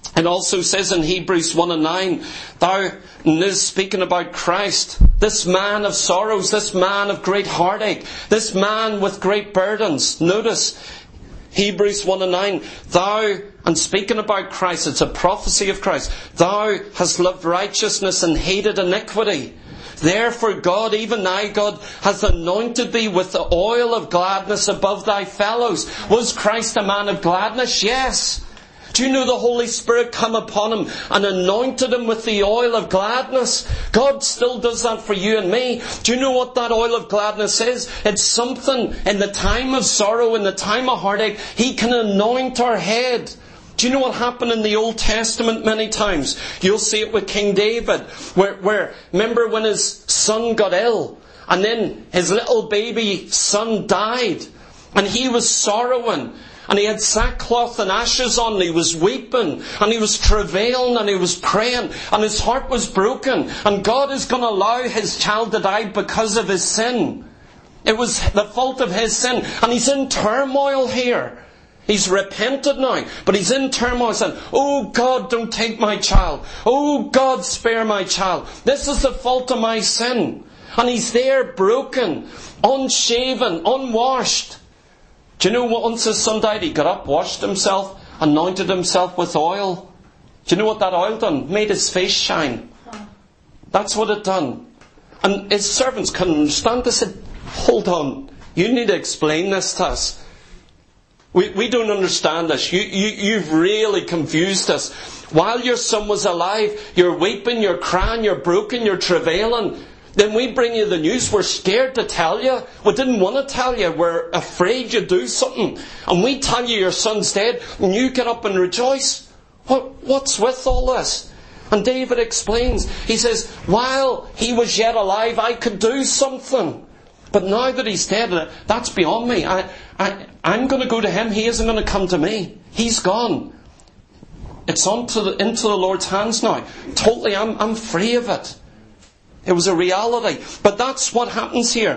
It also says in Hebrews one and nine, thou, and this is speaking about Christ, this man of sorrows, this man of great heartache, this man with great burdens. Notice, Hebrews one and nine, thou, and speaking about Christ, it's a prophecy of Christ, thou hast loved righteousness and hated iniquity. Therefore God, even thy God, hath anointed thee with the oil of gladness above thy fellows. Was Christ a man of gladness? Yes. Do you know the Holy Spirit come upon him and anointed him with the oil of gladness? God still does that for you and me. Do you know what that oil of gladness is? It's something in the time of sorrow, in the time of heartache, He can anoint our head. Do you know what happened in the Old Testament many times? You'll see it with King David, where, where remember when his son got ill, and then his little baby son died, and he was sorrowing. And he had sackcloth and ashes on, and he was weeping, and he was travailing, and he was praying, and his heart was broken. And God is going to allow his child to die because of his sin. It was the fault of his sin. And he's in turmoil here. He's repented now, but he's in turmoil saying, oh God, don't take my child. Oh God, spare my child. This is the fault of my sin. And he's there broken, unshaven, unwashed. Do you know what, once his son died, he got up, washed himself, anointed himself with oil. Do you know what that oil done? Made his face shine. That's what it done. And his servants couldn't understand. They said, hold on, you need to explain this to us. We, we don't understand this. You, you, you've really confused us. While your son was alive, you're weeping, you're crying, you're broken, you're travailing. Then we bring you the news. We're scared to tell you. We didn't want to tell you. We're afraid you do something. And we tell you your son's dead, and you get up and rejoice. What, what's with all this? And David explains. He says, while he was yet alive, I could do something. But now that he's dead, that's beyond me. I, I, I'm going to go to him. He isn't going to come to me. He's gone. It's onto the, into the Lord's hands now. Totally, I'm, I'm free of it. It was a reality. But that's what happens here.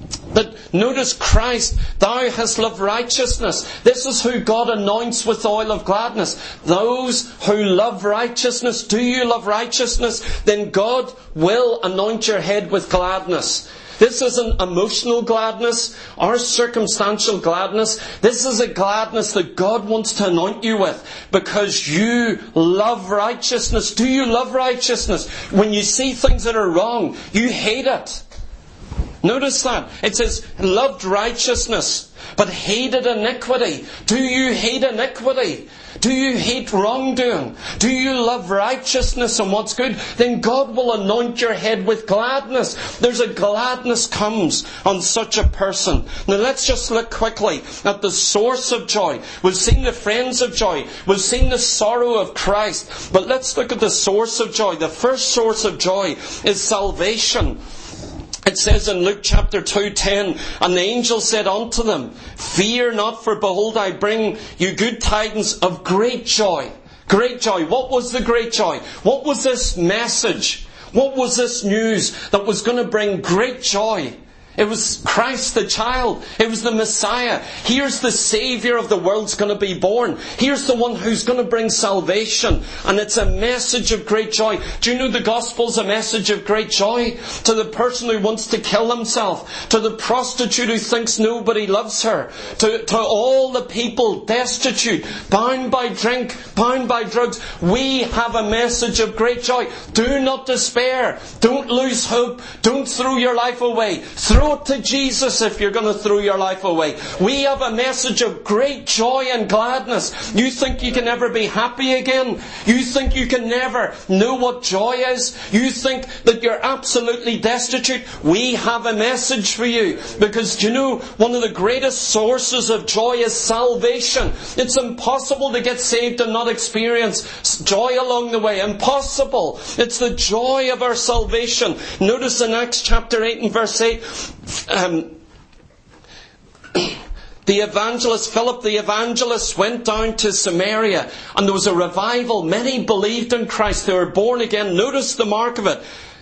But notice Christ, thou hast loved righteousness. This is who God anoints with the oil of gladness. Those who love righteousness. Do you love righteousness? Then God will anoint your head with gladness. This isn't emotional gladness or circumstantial gladness. This is a gladness that God wants to anoint you with because you love righteousness. Do you love righteousness? When you see things that are wrong, you hate it. Notice that. It says, loved righteousness, but hated iniquity. Do you hate iniquity? Do you hate wrongdoing? Do you love righteousness and what's good? Then God will anoint your head with gladness. There's a gladness comes on such a person. Now let's just look quickly at the source of joy. We've seen the friends of joy. We've seen the sorrow of Christ. But let's look at the source of joy. The first source of joy is salvation. It says in Luke chapter two ten, and the angel said unto them, fear not, for behold, I bring you good tidings of great joy. Great joy. What was the great joy? What was this message? What was this news that was going to bring great joy? It was Christ the child. It was the Messiah. Here's the Saviour of the world's going to be born. Here's the one who's going to bring salvation. And it's a message of great joy. Do you know the gospel's a message of great joy? To the person who wants to kill himself. To the prostitute who thinks nobody loves her. To, to all the people destitute, bound by drink, bound by drugs. We have a message of great joy. Do not despair. Don't lose hope. Don't throw your life away. Throw it to Jesus if you're going to throw your life away. We have a message of great joy and gladness. You think you can never be happy again? You think you can never know what joy is? You think that you're absolutely destitute? We have a message for you. Because do you know, one of the greatest sources of joy is salvation. It's impossible to get saved and not experience joy along the way. Impossible. It's the joy of our salvation. Notice in Acts chapter eight and verse eight, Um, the evangelist, Philip the evangelist, went down to Samaria and there was a revival. Many believed in Christ. They were born again. Notice the mark of it.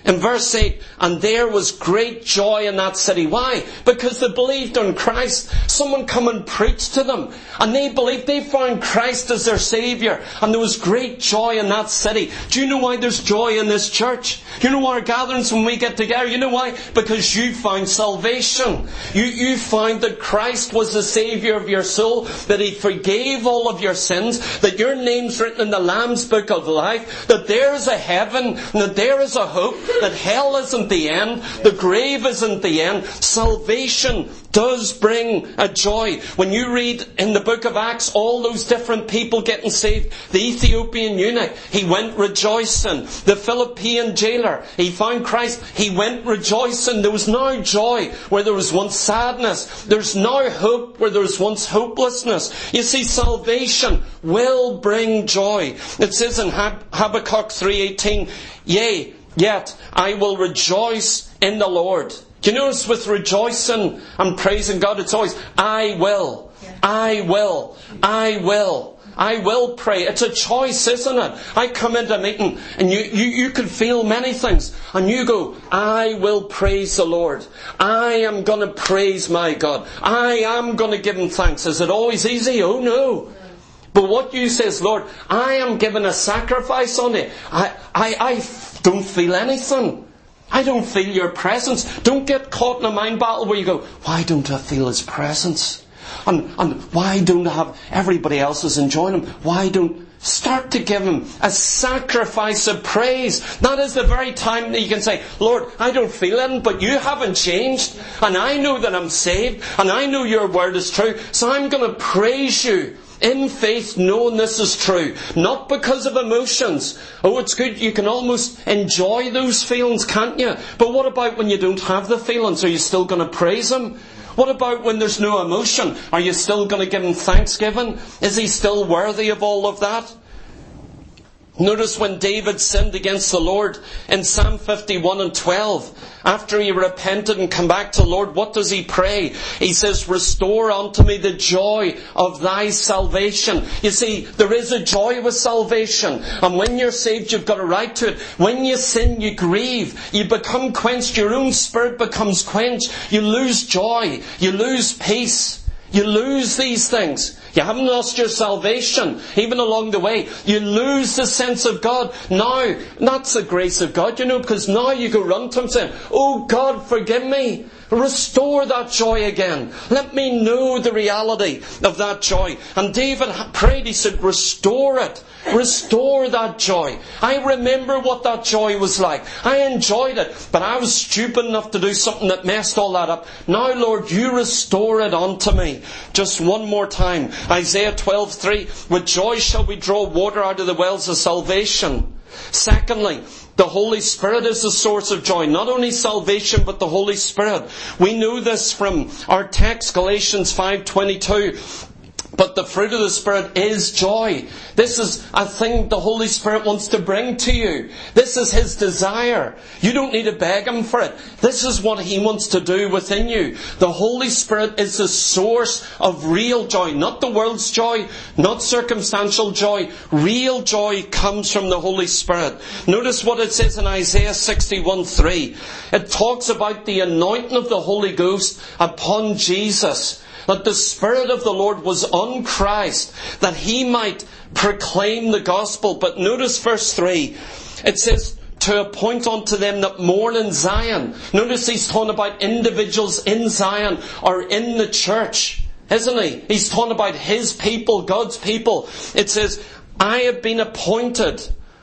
In verse eight, and there was great joy in that city. Why? Because they believed on Christ. Someone come and preached to them. And they believed, they found Christ as their Saviour. And there was great joy in that city. Do you know why there's joy in this church? You know our gatherings when we get together? You know why? Because you found salvation. You, you found that Christ was the Saviour of your soul. That He forgave all of your sins. That your name's written in the Lamb's Book of Life. That there is a heaven. And that there is a hope. That hell isn't the end. The grave isn't the end. Salvation does bring a joy. When you read in the book of Acts all those different people getting saved, the Ethiopian eunuch, he went rejoicing. The Philippian jailer, he found Christ, he went rejoicing. There was now joy where there was once sadness. There's now hope where there was once hopelessness. You see, salvation will bring joy. It says in Hab- Habakkuk three eighteen, yea, yet I will rejoice in the Lord. Do you notice with rejoicing and praising God, it's always, I will, I will, I will, I will pray. It's a choice, isn't it? I come into a meeting and you, you, you could feel many things and you go, I will praise the Lord. I am going to praise my God. I am going to give Him thanks. Is it always easy? Oh no. But what you say is, Lord, I am giving a sacrifice on it. I, I, I don't feel anything. I don't feel your presence. Don't get caught in a mind battle where you go, why don't I feel His presence? And, and why don't I have everybody else is enjoying Him? Why don't start to give Him a sacrifice of praise? That is the very time that you can say, Lord, I don't feel it, but you haven't changed. And I know that I'm saved. And I know your word is true. So I'm going to praise you. In faith, knowing this is true. Not because of emotions. Oh, it's good. You can almost enjoy those feelings, can't you? But what about when you don't have the feelings? Are you still going to praise Him? What about when there's no emotion? Are you still going to give Him thanksgiving? Is He still worthy of all of that? Notice when David sinned against the Lord in Psalm fifty-one and twelve, after he repented and come back to the Lord, what does he pray? He says, restore unto me the joy of thy salvation. You see, there is a joy with salvation. And when you're saved, you've got a right to it. When you sin, you grieve. You become quenched. Your own spirit becomes quenched. You lose joy. You lose peace. You lose these things. You haven't lost your salvation. Even along the way, you lose the sense of God. Now, that's the grace of God, you know, because now you go run to Him saying, oh God, forgive me. Restore that joy again. Let me know the reality of that joy. And David prayed, he said, restore it. Restore that joy. I remember what that joy was like. I enjoyed it, but I was stupid enough to do something that messed all that up. Now, Lord, you restore it unto me. Just one more time. Isaiah twelve three, with joy shall we draw water out of the wells of salvation. Secondly, the Holy Spirit is the source of joy. Not only salvation, but the Holy Spirit. We know this from our text, Galatians five twenty-two. But the fruit of the Spirit is joy. This is a thing the Holy Spirit wants to bring to you. This is His desire. You don't need to beg Him for it. This is what He wants to do within you. The Holy Spirit is the source of real joy. Not the world's joy, not circumstantial joy. Real joy comes from the Holy Spirit. Notice what it says in Isaiah sixty-one three. It talks about the anointing of the Holy Ghost upon Jesus. That the Spirit of the Lord was on Christ, that He might proclaim the gospel. But notice verse three. It says, to appoint unto them that mourn in Zion. Notice He's talking about individuals in Zion or in the church. Isn't He? He's talking about His people, God's people. It says, I have been appointed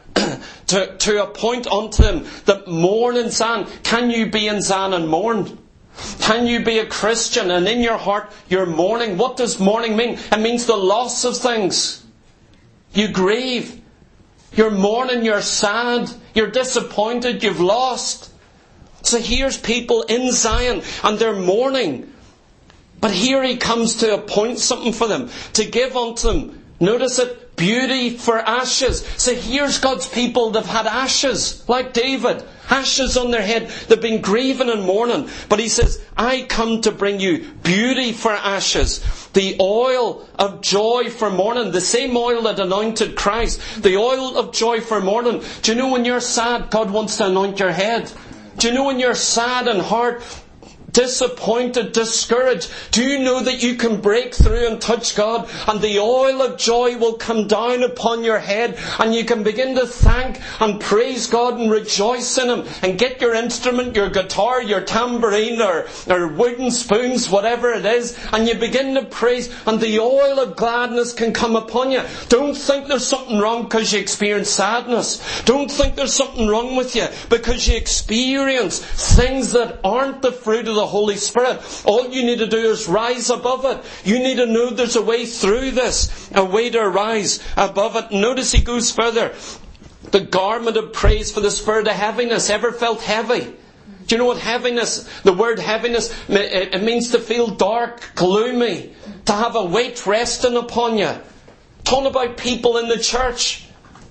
to, to appoint unto them that mourn in Zion. Can you be in Zion and mourn? Can you be a Christian and in your heart you're mourning? What does mourning mean? It means the loss of things. You grieve. You're mourning, you're sad, you're disappointed, you've lost. So here's people in Zion and they're mourning. But here He comes to appoint something for them, to give unto them, notice it, beauty for ashes. So here's God's people. They've had ashes, like David. Ashes on their head. They've been grieving and mourning. But he says, I come to bring you beauty for ashes. The oil of joy for mourning. The same oil that anointed Christ. The oil of joy for mourning. Do you know when you're sad, God wants to anoint your head? Do you know when you're sad and hard, disappointed, discouraged, do you know that you can break through and touch God, and the oil of joy will come down upon your head, and you can begin to thank and praise God and rejoice in Him, and get your instrument, your guitar, your tambourine, or, or wooden spoons, whatever it is, and you begin to praise, and the oil of gladness can come upon you. Don't think there's something wrong because you experience sadness. Don't think there's something wrong with you because you experience things that aren't the fruit of the Holy Spirit. All you need to do is rise above it. You need to know there's a way through this, a way to rise above it. Notice he goes further. The garment of praise for the spirit of heaviness. Ever felt heavy? Do you know what heaviness, the word heaviness, it means to feel dark, gloomy, to have a weight resting upon you. Talking about people in the church.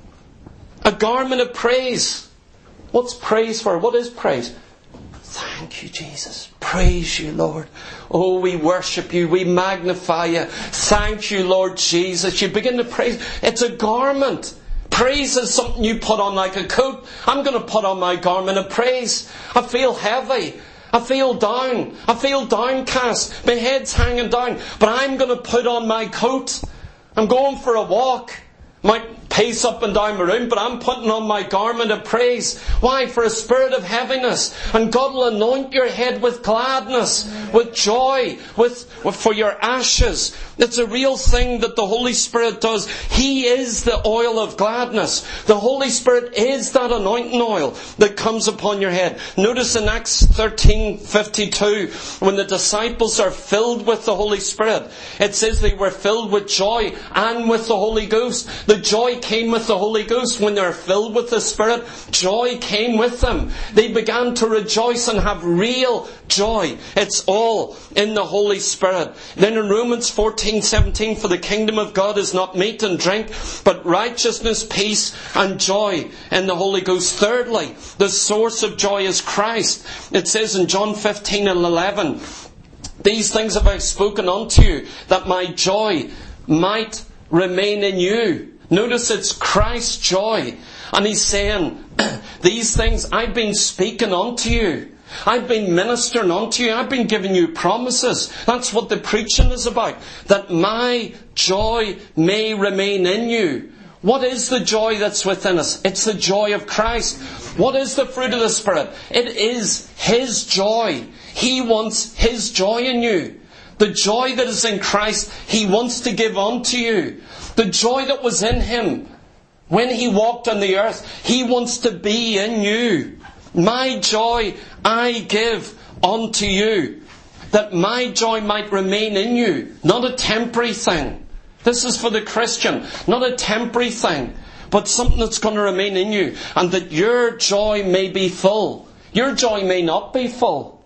A garment of praise. What's praise for? What is praise? Thank you, Jesus. Praise you, Lord. Oh, we worship you. We magnify you. Thank you, Lord Jesus. You begin to praise. It's a garment. Praise is something you put on like a coat. I'm going to put on my garment of praise. I feel heavy. I feel down. I feel downcast. My head's hanging down. But I'm going to put on my coat. I'm going for a walk. Might pace up and down my room, but I'm putting on my garment of praise. Why? For a spirit of heaviness. And God will anoint your head with gladness, with joy, with, with for your ashes. It's a real thing that the Holy Spirit does. He is the oil of gladness. The Holy Spirit is that anointing oil that comes upon your head. Notice in Acts thirteen fifty-two, when the disciples are filled with the Holy Spirit, it says they were filled with joy and with the Holy Ghost. The joy came with the Holy Ghost. When they're filled with the Spirit, joy came with them. They began to rejoice and have real joy. It's all in the Holy Spirit. Then in Romans fourteen seventeen, for the kingdom of God is not meat and drink, but righteousness, peace and joy in the Holy Ghost. Thirdly, the source of joy is Christ. It says in John fifteen and eleven, these things have I spoken unto you, that my joy might remain in you. Notice it's Christ's joy. And he's saying, these things I've been speaking unto you. I've been ministering unto you. I've been giving you promises. That's what the preaching is about. That my joy may remain in you. What is the joy that's within us? It's the joy of Christ. What is the fruit of the Spirit? It is His joy. He wants His joy in you. The joy that is in Christ, He wants to give unto you. The joy that was in Him when He walked on the earth, He wants to be in you. My joy I give unto you, that my joy might remain in you. Not a temporary thing. This is for the Christian. Not a temporary thing, but something that's going to remain in you. And that your joy may be full. Your joy may not be full.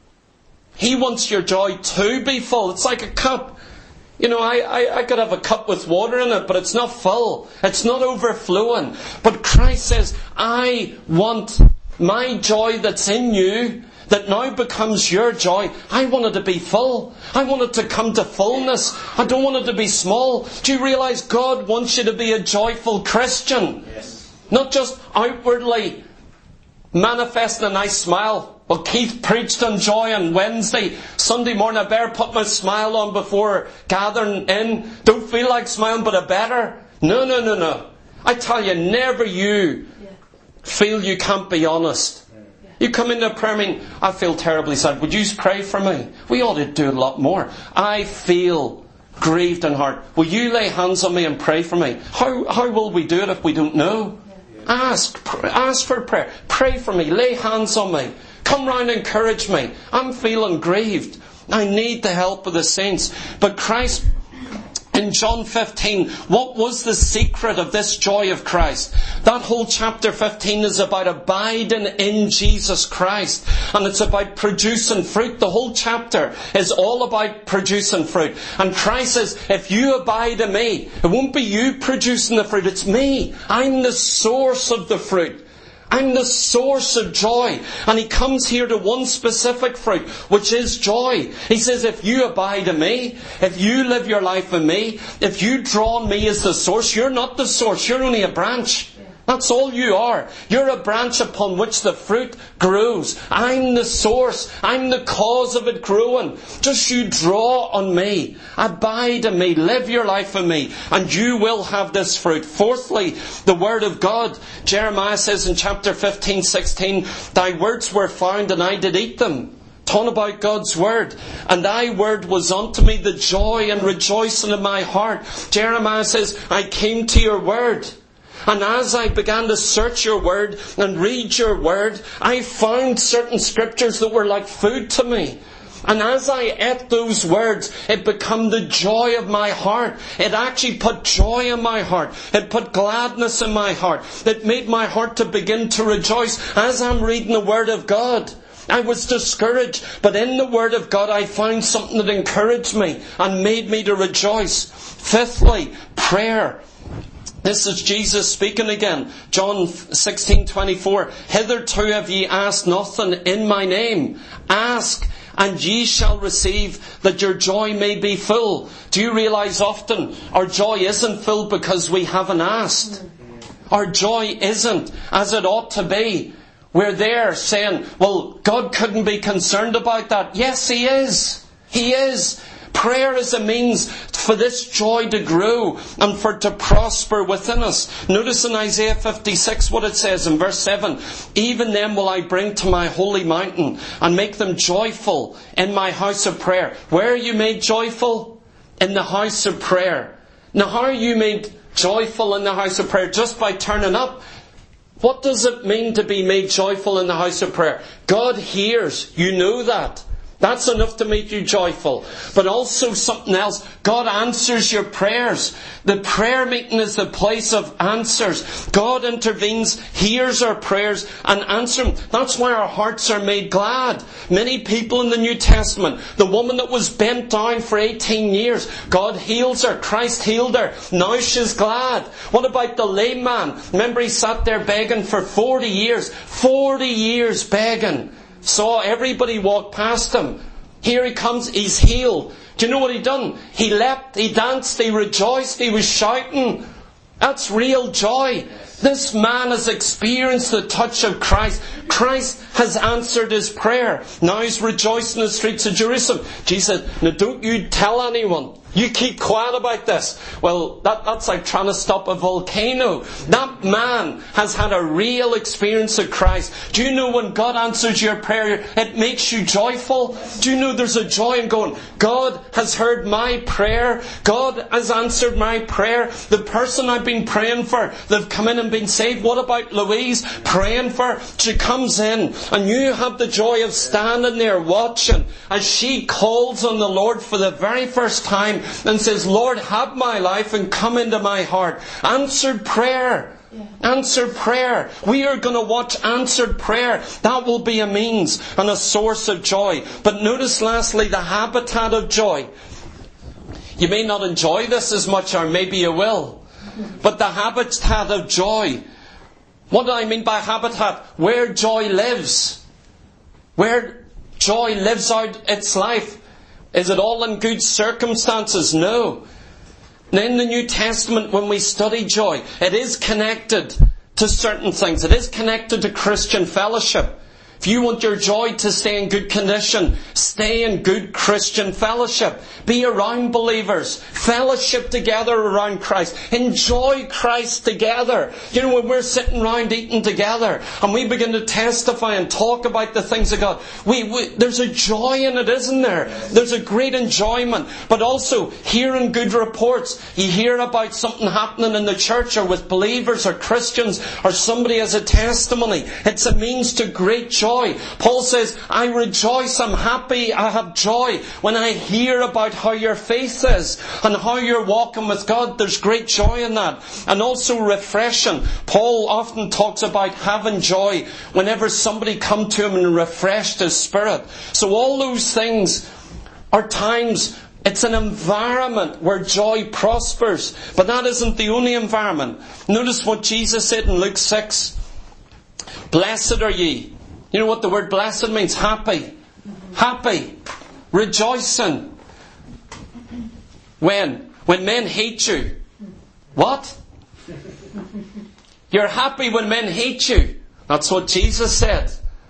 He wants your joy to be full. It's like a cup. You know, I, I, I could have a cup with water in it, but it's not full. It's not overflowing. But Christ says, I want my joy that's in you, that now becomes your joy. I want it to be full. I want it to come to fullness. I don't want it to be small. Do you realise God wants you to be a joyful Christian? Yes. Not just outwardly manifesting a nice smile. Well, Keith preached on joy on Wednesday. Sunday morning, I better put my smile on before gathering in. Don't feel like smiling, but I better. No, no, no, no. I tell you, never you feel you can't be honest. You come into a prayer meeting, I feel terribly sad. Would you pray for me? We ought to do a lot more. I feel grieved in heart. Will you lay hands on me and pray for me? How, how will we do it if we don't know? Ask. Ask for prayer. Pray for me. Lay hands on me. Come round and encourage me. I'm feeling grieved. I need the help of the saints. But Christ In John fifteen, what was the secret of this joy of Christ? That whole chapter fifteen is about abiding in Jesus Christ. And it's about producing fruit. The whole chapter is all about producing fruit. And Christ says, if you abide in me, it won't be you producing the fruit, it's me. I'm the source of the fruit. I'm the source of joy. And he comes here to one specific fruit, which is joy. He says, if you abide in me, if you live your life in me, if you draw on me as the source, you're not the source, you're only a branch. That's all you are. You're a branch upon which the fruit grows. I'm the source. I'm the cause of it growing. Just you draw on me. Abide in me. Live your life in me. And you will have this fruit. Fourthly, the Word of God. Jeremiah says in chapter fifteen, sixteen, thy words were found and I did eat them. Talking about God's Word. And thy Word was unto me the joy and rejoicing in my heart. Jeremiah says, I came to your Word. And as I began to search your Word and read your Word, I found certain scriptures that were like food to me. And as I ate those words, it became the joy of my heart. It actually put joy in my heart. It put gladness in my heart. It made my heart to begin to rejoice as I'm reading the Word of God. I was discouraged, but in the Word of God I found something that encouraged me and made me to rejoice. Fifthly, prayer. This is Jesus speaking again. John sixteen twenty-four. Hitherto have ye asked nothing in my name. Ask, and ye shall receive, that your joy may be full. Do you realise often our joy isn't full because we haven't asked? Our joy isn't as it ought to be. We're there saying, well, God couldn't be concerned about that. Yes, He is. He is. Prayer is a means for this joy to grow and for it to prosper within us. Notice in Isaiah fifty-six what it says in verse seven. Even them will I bring to my holy mountain and make them joyful in my house of prayer. Where are you made joyful? In the house of prayer. Now how are you made joyful in the house of prayer? Just by turning up. What does it mean to be made joyful in the house of prayer? God hears. You know that. That's enough to make you joyful. But also something else. God answers your prayers. The prayer meeting is the place of answers. God intervenes, hears our prayers and answers them. That's why our hearts are made glad. Many people in the New Testament, the woman that was bent down for eighteen years, God heals her. Christ healed her. Now she's glad. What about the lame man? Remember he sat there begging for forty years. forty years begging. Saw everybody walk past him. Here he comes, he's healed. Do you know what he done? He leapt, he danced, he rejoiced, he was shouting. That's real joy. This man has experienced the touch of Christ. Christ has answered his prayer. Now he's rejoicing in the streets of Jerusalem. Jesus said, now don't you tell anyone. You keep quiet about this. Well, that, that's like trying to stop a volcano. That man has had a real experience of Christ. Do you know when God answers your prayer, it makes you joyful? Do you know there's a joy in going, God has heard my prayer. God has answered my prayer. The person I've been praying for, they've come in and been saved. What about Louise? Praying for her. She comes in and you have the joy of standing there watching as she calls on the Lord for the very first time and says, Lord, have my life and come into my heart. Answered prayer. Yeah. Answered prayer. We are going to watch answered prayer. That will be a means and a source of joy. But notice lastly, the habitat of joy. You may not enjoy this as much, or maybe you will. But the habitat of joy. What do I mean by habitat? Where joy lives. Where joy lives out its life. Is it all in good circumstances? No. In the New Testament, when we study joy, it is connected to certain things. It is connected to Christian fellowship. If you want your joy to stay in good condition, stay in good Christian fellowship. Be around believers. Fellowship together around Christ. Enjoy Christ together. You know, when we're sitting around eating together and we begin to testify and talk about the things of God, we, we there's a joy in it, isn't there? There's a great enjoyment. But also, hearing good reports. You hear about something happening in the church or with believers or Christians or somebody has a testimony. It's a means to great joy. joy. Paul says, I rejoice, I'm happy, I have joy when I hear about how your faith is and how you're walking with God. There's great joy in that. And also refreshing. Paul often talks about having joy whenever somebody come to him and refreshed his spirit. So all those things are times, it's an environment where joy prospers. But that isn't the only environment. Notice what Jesus said in Luke six. Blessed are ye. You know what the word blessed means? Happy. Happy. Rejoicing. When? When men hate you. What? You're happy when men hate you. That's what Jesus said.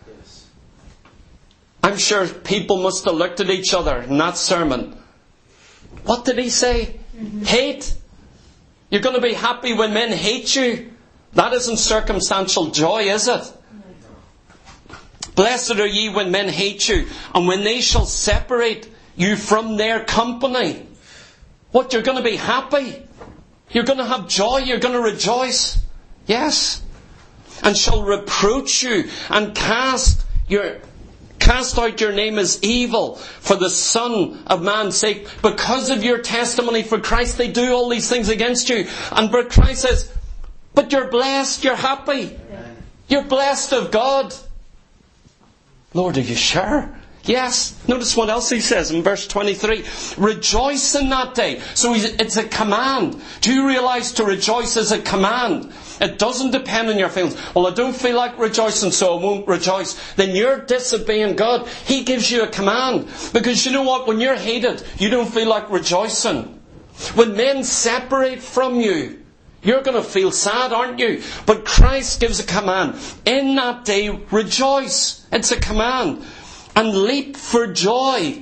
I'm sure people must have looked at each other in that sermon. What did he say? Hate? You're going to be happy when men hate you? That isn't circumstantial joy, is it? Blessed are ye when men hate you, and when they shall separate you from their company. What, you're going to be happy? You're going to have joy? You're going to rejoice? Yes. And shall reproach you and cast your cast out your name as evil for the Son of Man's sake. Because of your testimony for Christ, they do all these things against you. And but Christ says, but you're blessed, you're happy. You're blessed of God. Lord, are you sure? Yes. Notice what else he says in verse twenty-three. Rejoice in that day. So it's a command. Do you realize to rejoice is a command? It doesn't depend on your feelings. Well, I don't feel like rejoicing, so I won't rejoice. Then you're disobeying God. He gives you a command. Because you know what? When you're hated, you don't feel like rejoicing. When men separate from you, you're going to feel sad, aren't you? But Christ gives a command. In that day, rejoice. It's a command. And leap for joy.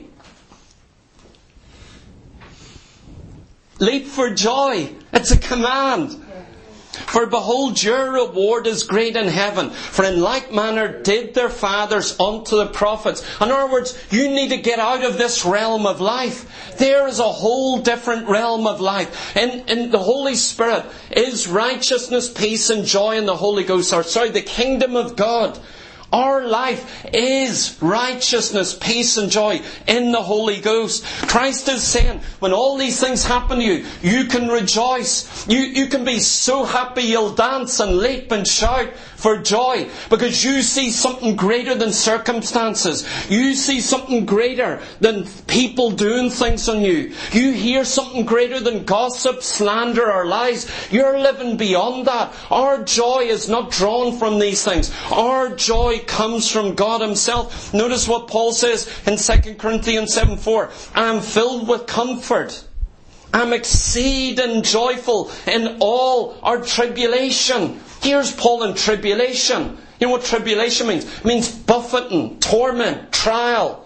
Leap for joy. It's a command. For behold, your reward is great in heaven. For in like manner did their fathers unto the prophets. In other words, you need to get out of this realm of life. There is a whole different realm of life. In, in the Holy Spirit is righteousness, peace and joy in the Holy Ghost. Or sorry, the kingdom of God. Our life is righteousness, peace and joy in the Holy Ghost. Christ is saying, when all these things happen to you, you can rejoice. You, you can be so happy you'll dance and leap and shout for joy. Because you see something greater than circumstances. You see something greater than people doing things on you. You hear something greater than gossip, slander or lies. You're living beyond that. Our joy is not drawn from these things. Our joy comes from God Himself. Notice what Paul says in Second Corinthians seven four. I am filled with comfort. I am exceeding joyful in all our tribulation. Here's Paul in tribulation. You know what tribulation means? It means buffeting, torment, trial.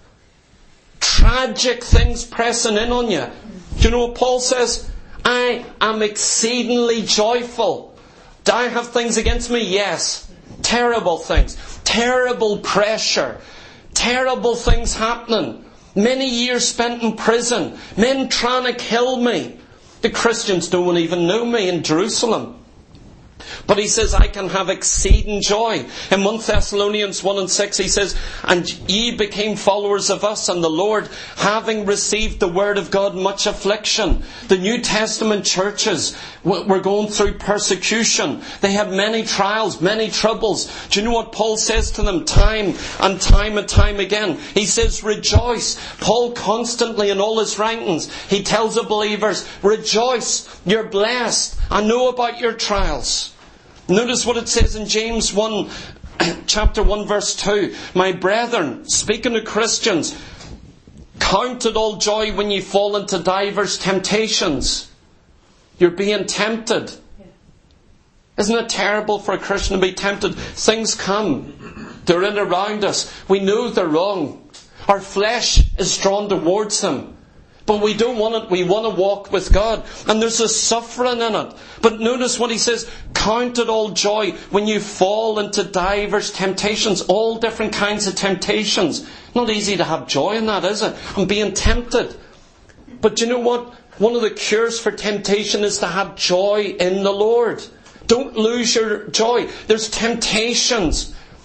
Tragic things pressing in on you. Do you know what Paul says? I am exceedingly joyful. Do I have things against me? Yes. Terrible things. Terrible pressure. Terrible things happening. Many years spent in prison. Men trying to kill me. The Christians don't even know me in Jerusalem. But he says, I can have exceeding joy. In First Thessalonians one and six he says, and ye became followers of us and the Lord, having received the word of God much affliction. The New Testament churches were going through persecution. They had many trials, many troubles. Do you know what Paul says to them time and time and time again? He says, rejoice. Paul constantly in all his writings, he tells the believers, rejoice, you're blessed. I know about your trials. Notice what it says in James one, chapter one, verse two. My brethren, speaking to Christians, count it all joy when you fall into divers temptations. You're being tempted. Isn't it terrible for a Christian to be tempted? Things come. They're in around us. We know they're wrong. Our flesh is drawn towards them. But we don't want it. We want to walk with God. And there's a suffering in it. But notice what he says. Count it all joy when you fall into divers temptations. All different kinds of temptations. Not easy to have joy in that, is it? I'm being tempted. But you know what? One of the cures for temptation is to have joy in the Lord. Don't lose your joy. There's temptations.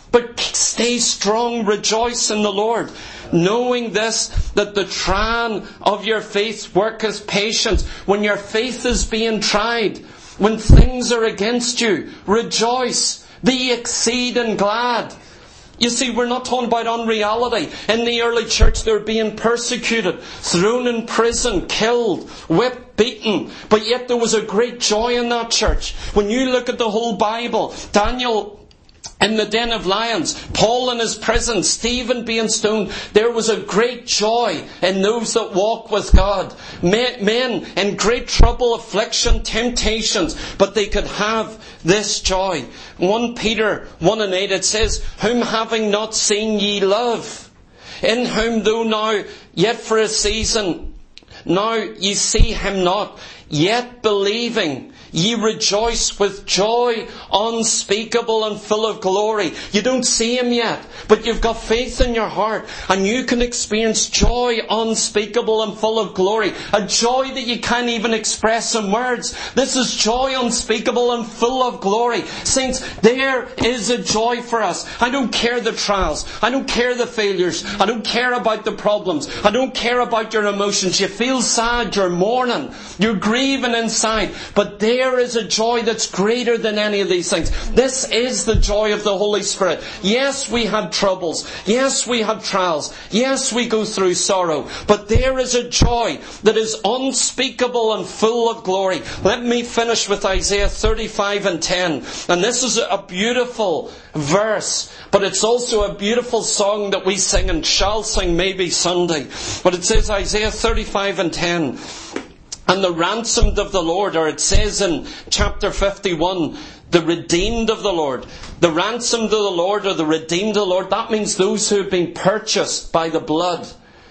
But stay strong, rejoice in the Lord, knowing this, that the trying of your faith worketh patience. When your faith is being tried, when things are against you, rejoice, be exceeding glad. You see, we're not talking about unreality. In the early church, they were being persecuted, thrown in prison, killed, whipped, beaten. But yet there was a great joy in that church. When you look at the whole Bible, Daniel in the den of lions, Paul in his prison, Stephen being stoned, there was a great joy in those that walk with God. Men, men in great trouble, affliction, temptations, but they could have this joy. First Peter one and eight, it says, whom having not seen ye love, in whom though now yet for a season now ye see him not, yet believing ye rejoice with joy unspeakable and full of glory. You don't see him yet, but you've got faith in your heart, and you can experience joy unspeakable and full of glory. A joy that you can't even express in words. This is joy unspeakable and full of glory. Saints, there is a joy for us. I don't care the trials. I don't care the failures. I don't care about the problems. I don't care about your emotions. You feel sad, you're mourning, you're grieving inside, but there There is a joy that's greater than any of these things. This is the joy of the Holy Spirit. Yes, we have troubles. Yes, we have trials. Yes, we go through sorrow. But there is a joy that is unspeakable and full of glory. Let me finish with Isaiah thirty-five and ten. And this is a beautiful verse, but it's also a beautiful song that we sing and shall sing maybe Sunday. But it says Isaiah thirty-five and ten. And the ransomed of the Lord, or it says in chapter fifty-one, the redeemed of the Lord. The ransomed of the Lord, or the redeemed of the Lord, that means those who have been purchased by the blood.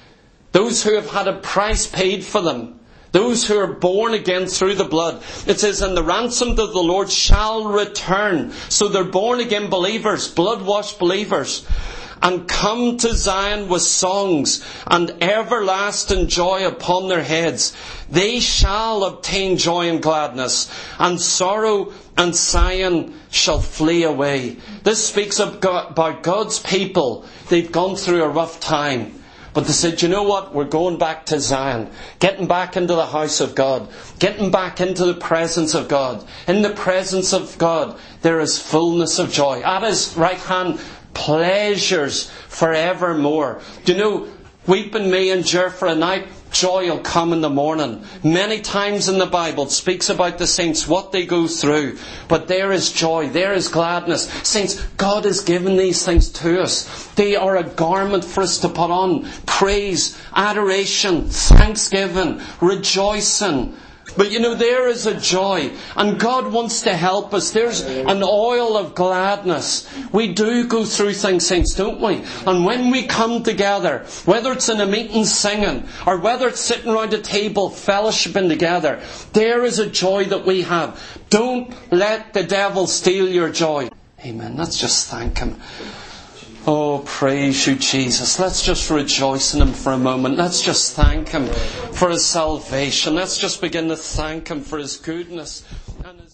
Those who have had a price paid for them. Those who are born again through the blood. It says, and the ransomed of the Lord shall return. So they're born again believers, blood-washed believers. And come to Zion with songs and everlasting joy upon their heads. They shall obtain joy and gladness, and sorrow and sighing shall flee away. This speaks about God's people. They've gone through a rough time, but they said, you know what? We're going back to Zion. Getting back into the house of God. Getting back into the presence of God. In the presence of God, there is fullness of joy. At His right hand, pleasures forevermore. Do you know, weeping may endure for a night, joy will come in the morning. Many times in the Bible it speaks about the saints, what they go through. But there is joy, there is gladness. Saints, God has given these things to us. They are a garment for us to put on. Praise, adoration, thanksgiving, rejoicing. But you know, there is a joy, and God wants to help us. There's an oil of gladness. We do go through things, saints, don't we? And when we come together, whether it's in a meeting singing, or whether it's sitting around a table fellowshipping together, there is a joy that we have. Don't let the devil steal your joy. Amen. Let's just thank Him. Oh, praise you, Jesus. Let's just rejoice in Him for a moment. Let's just thank Him for His salvation. Let's just begin to thank Him for His goodness.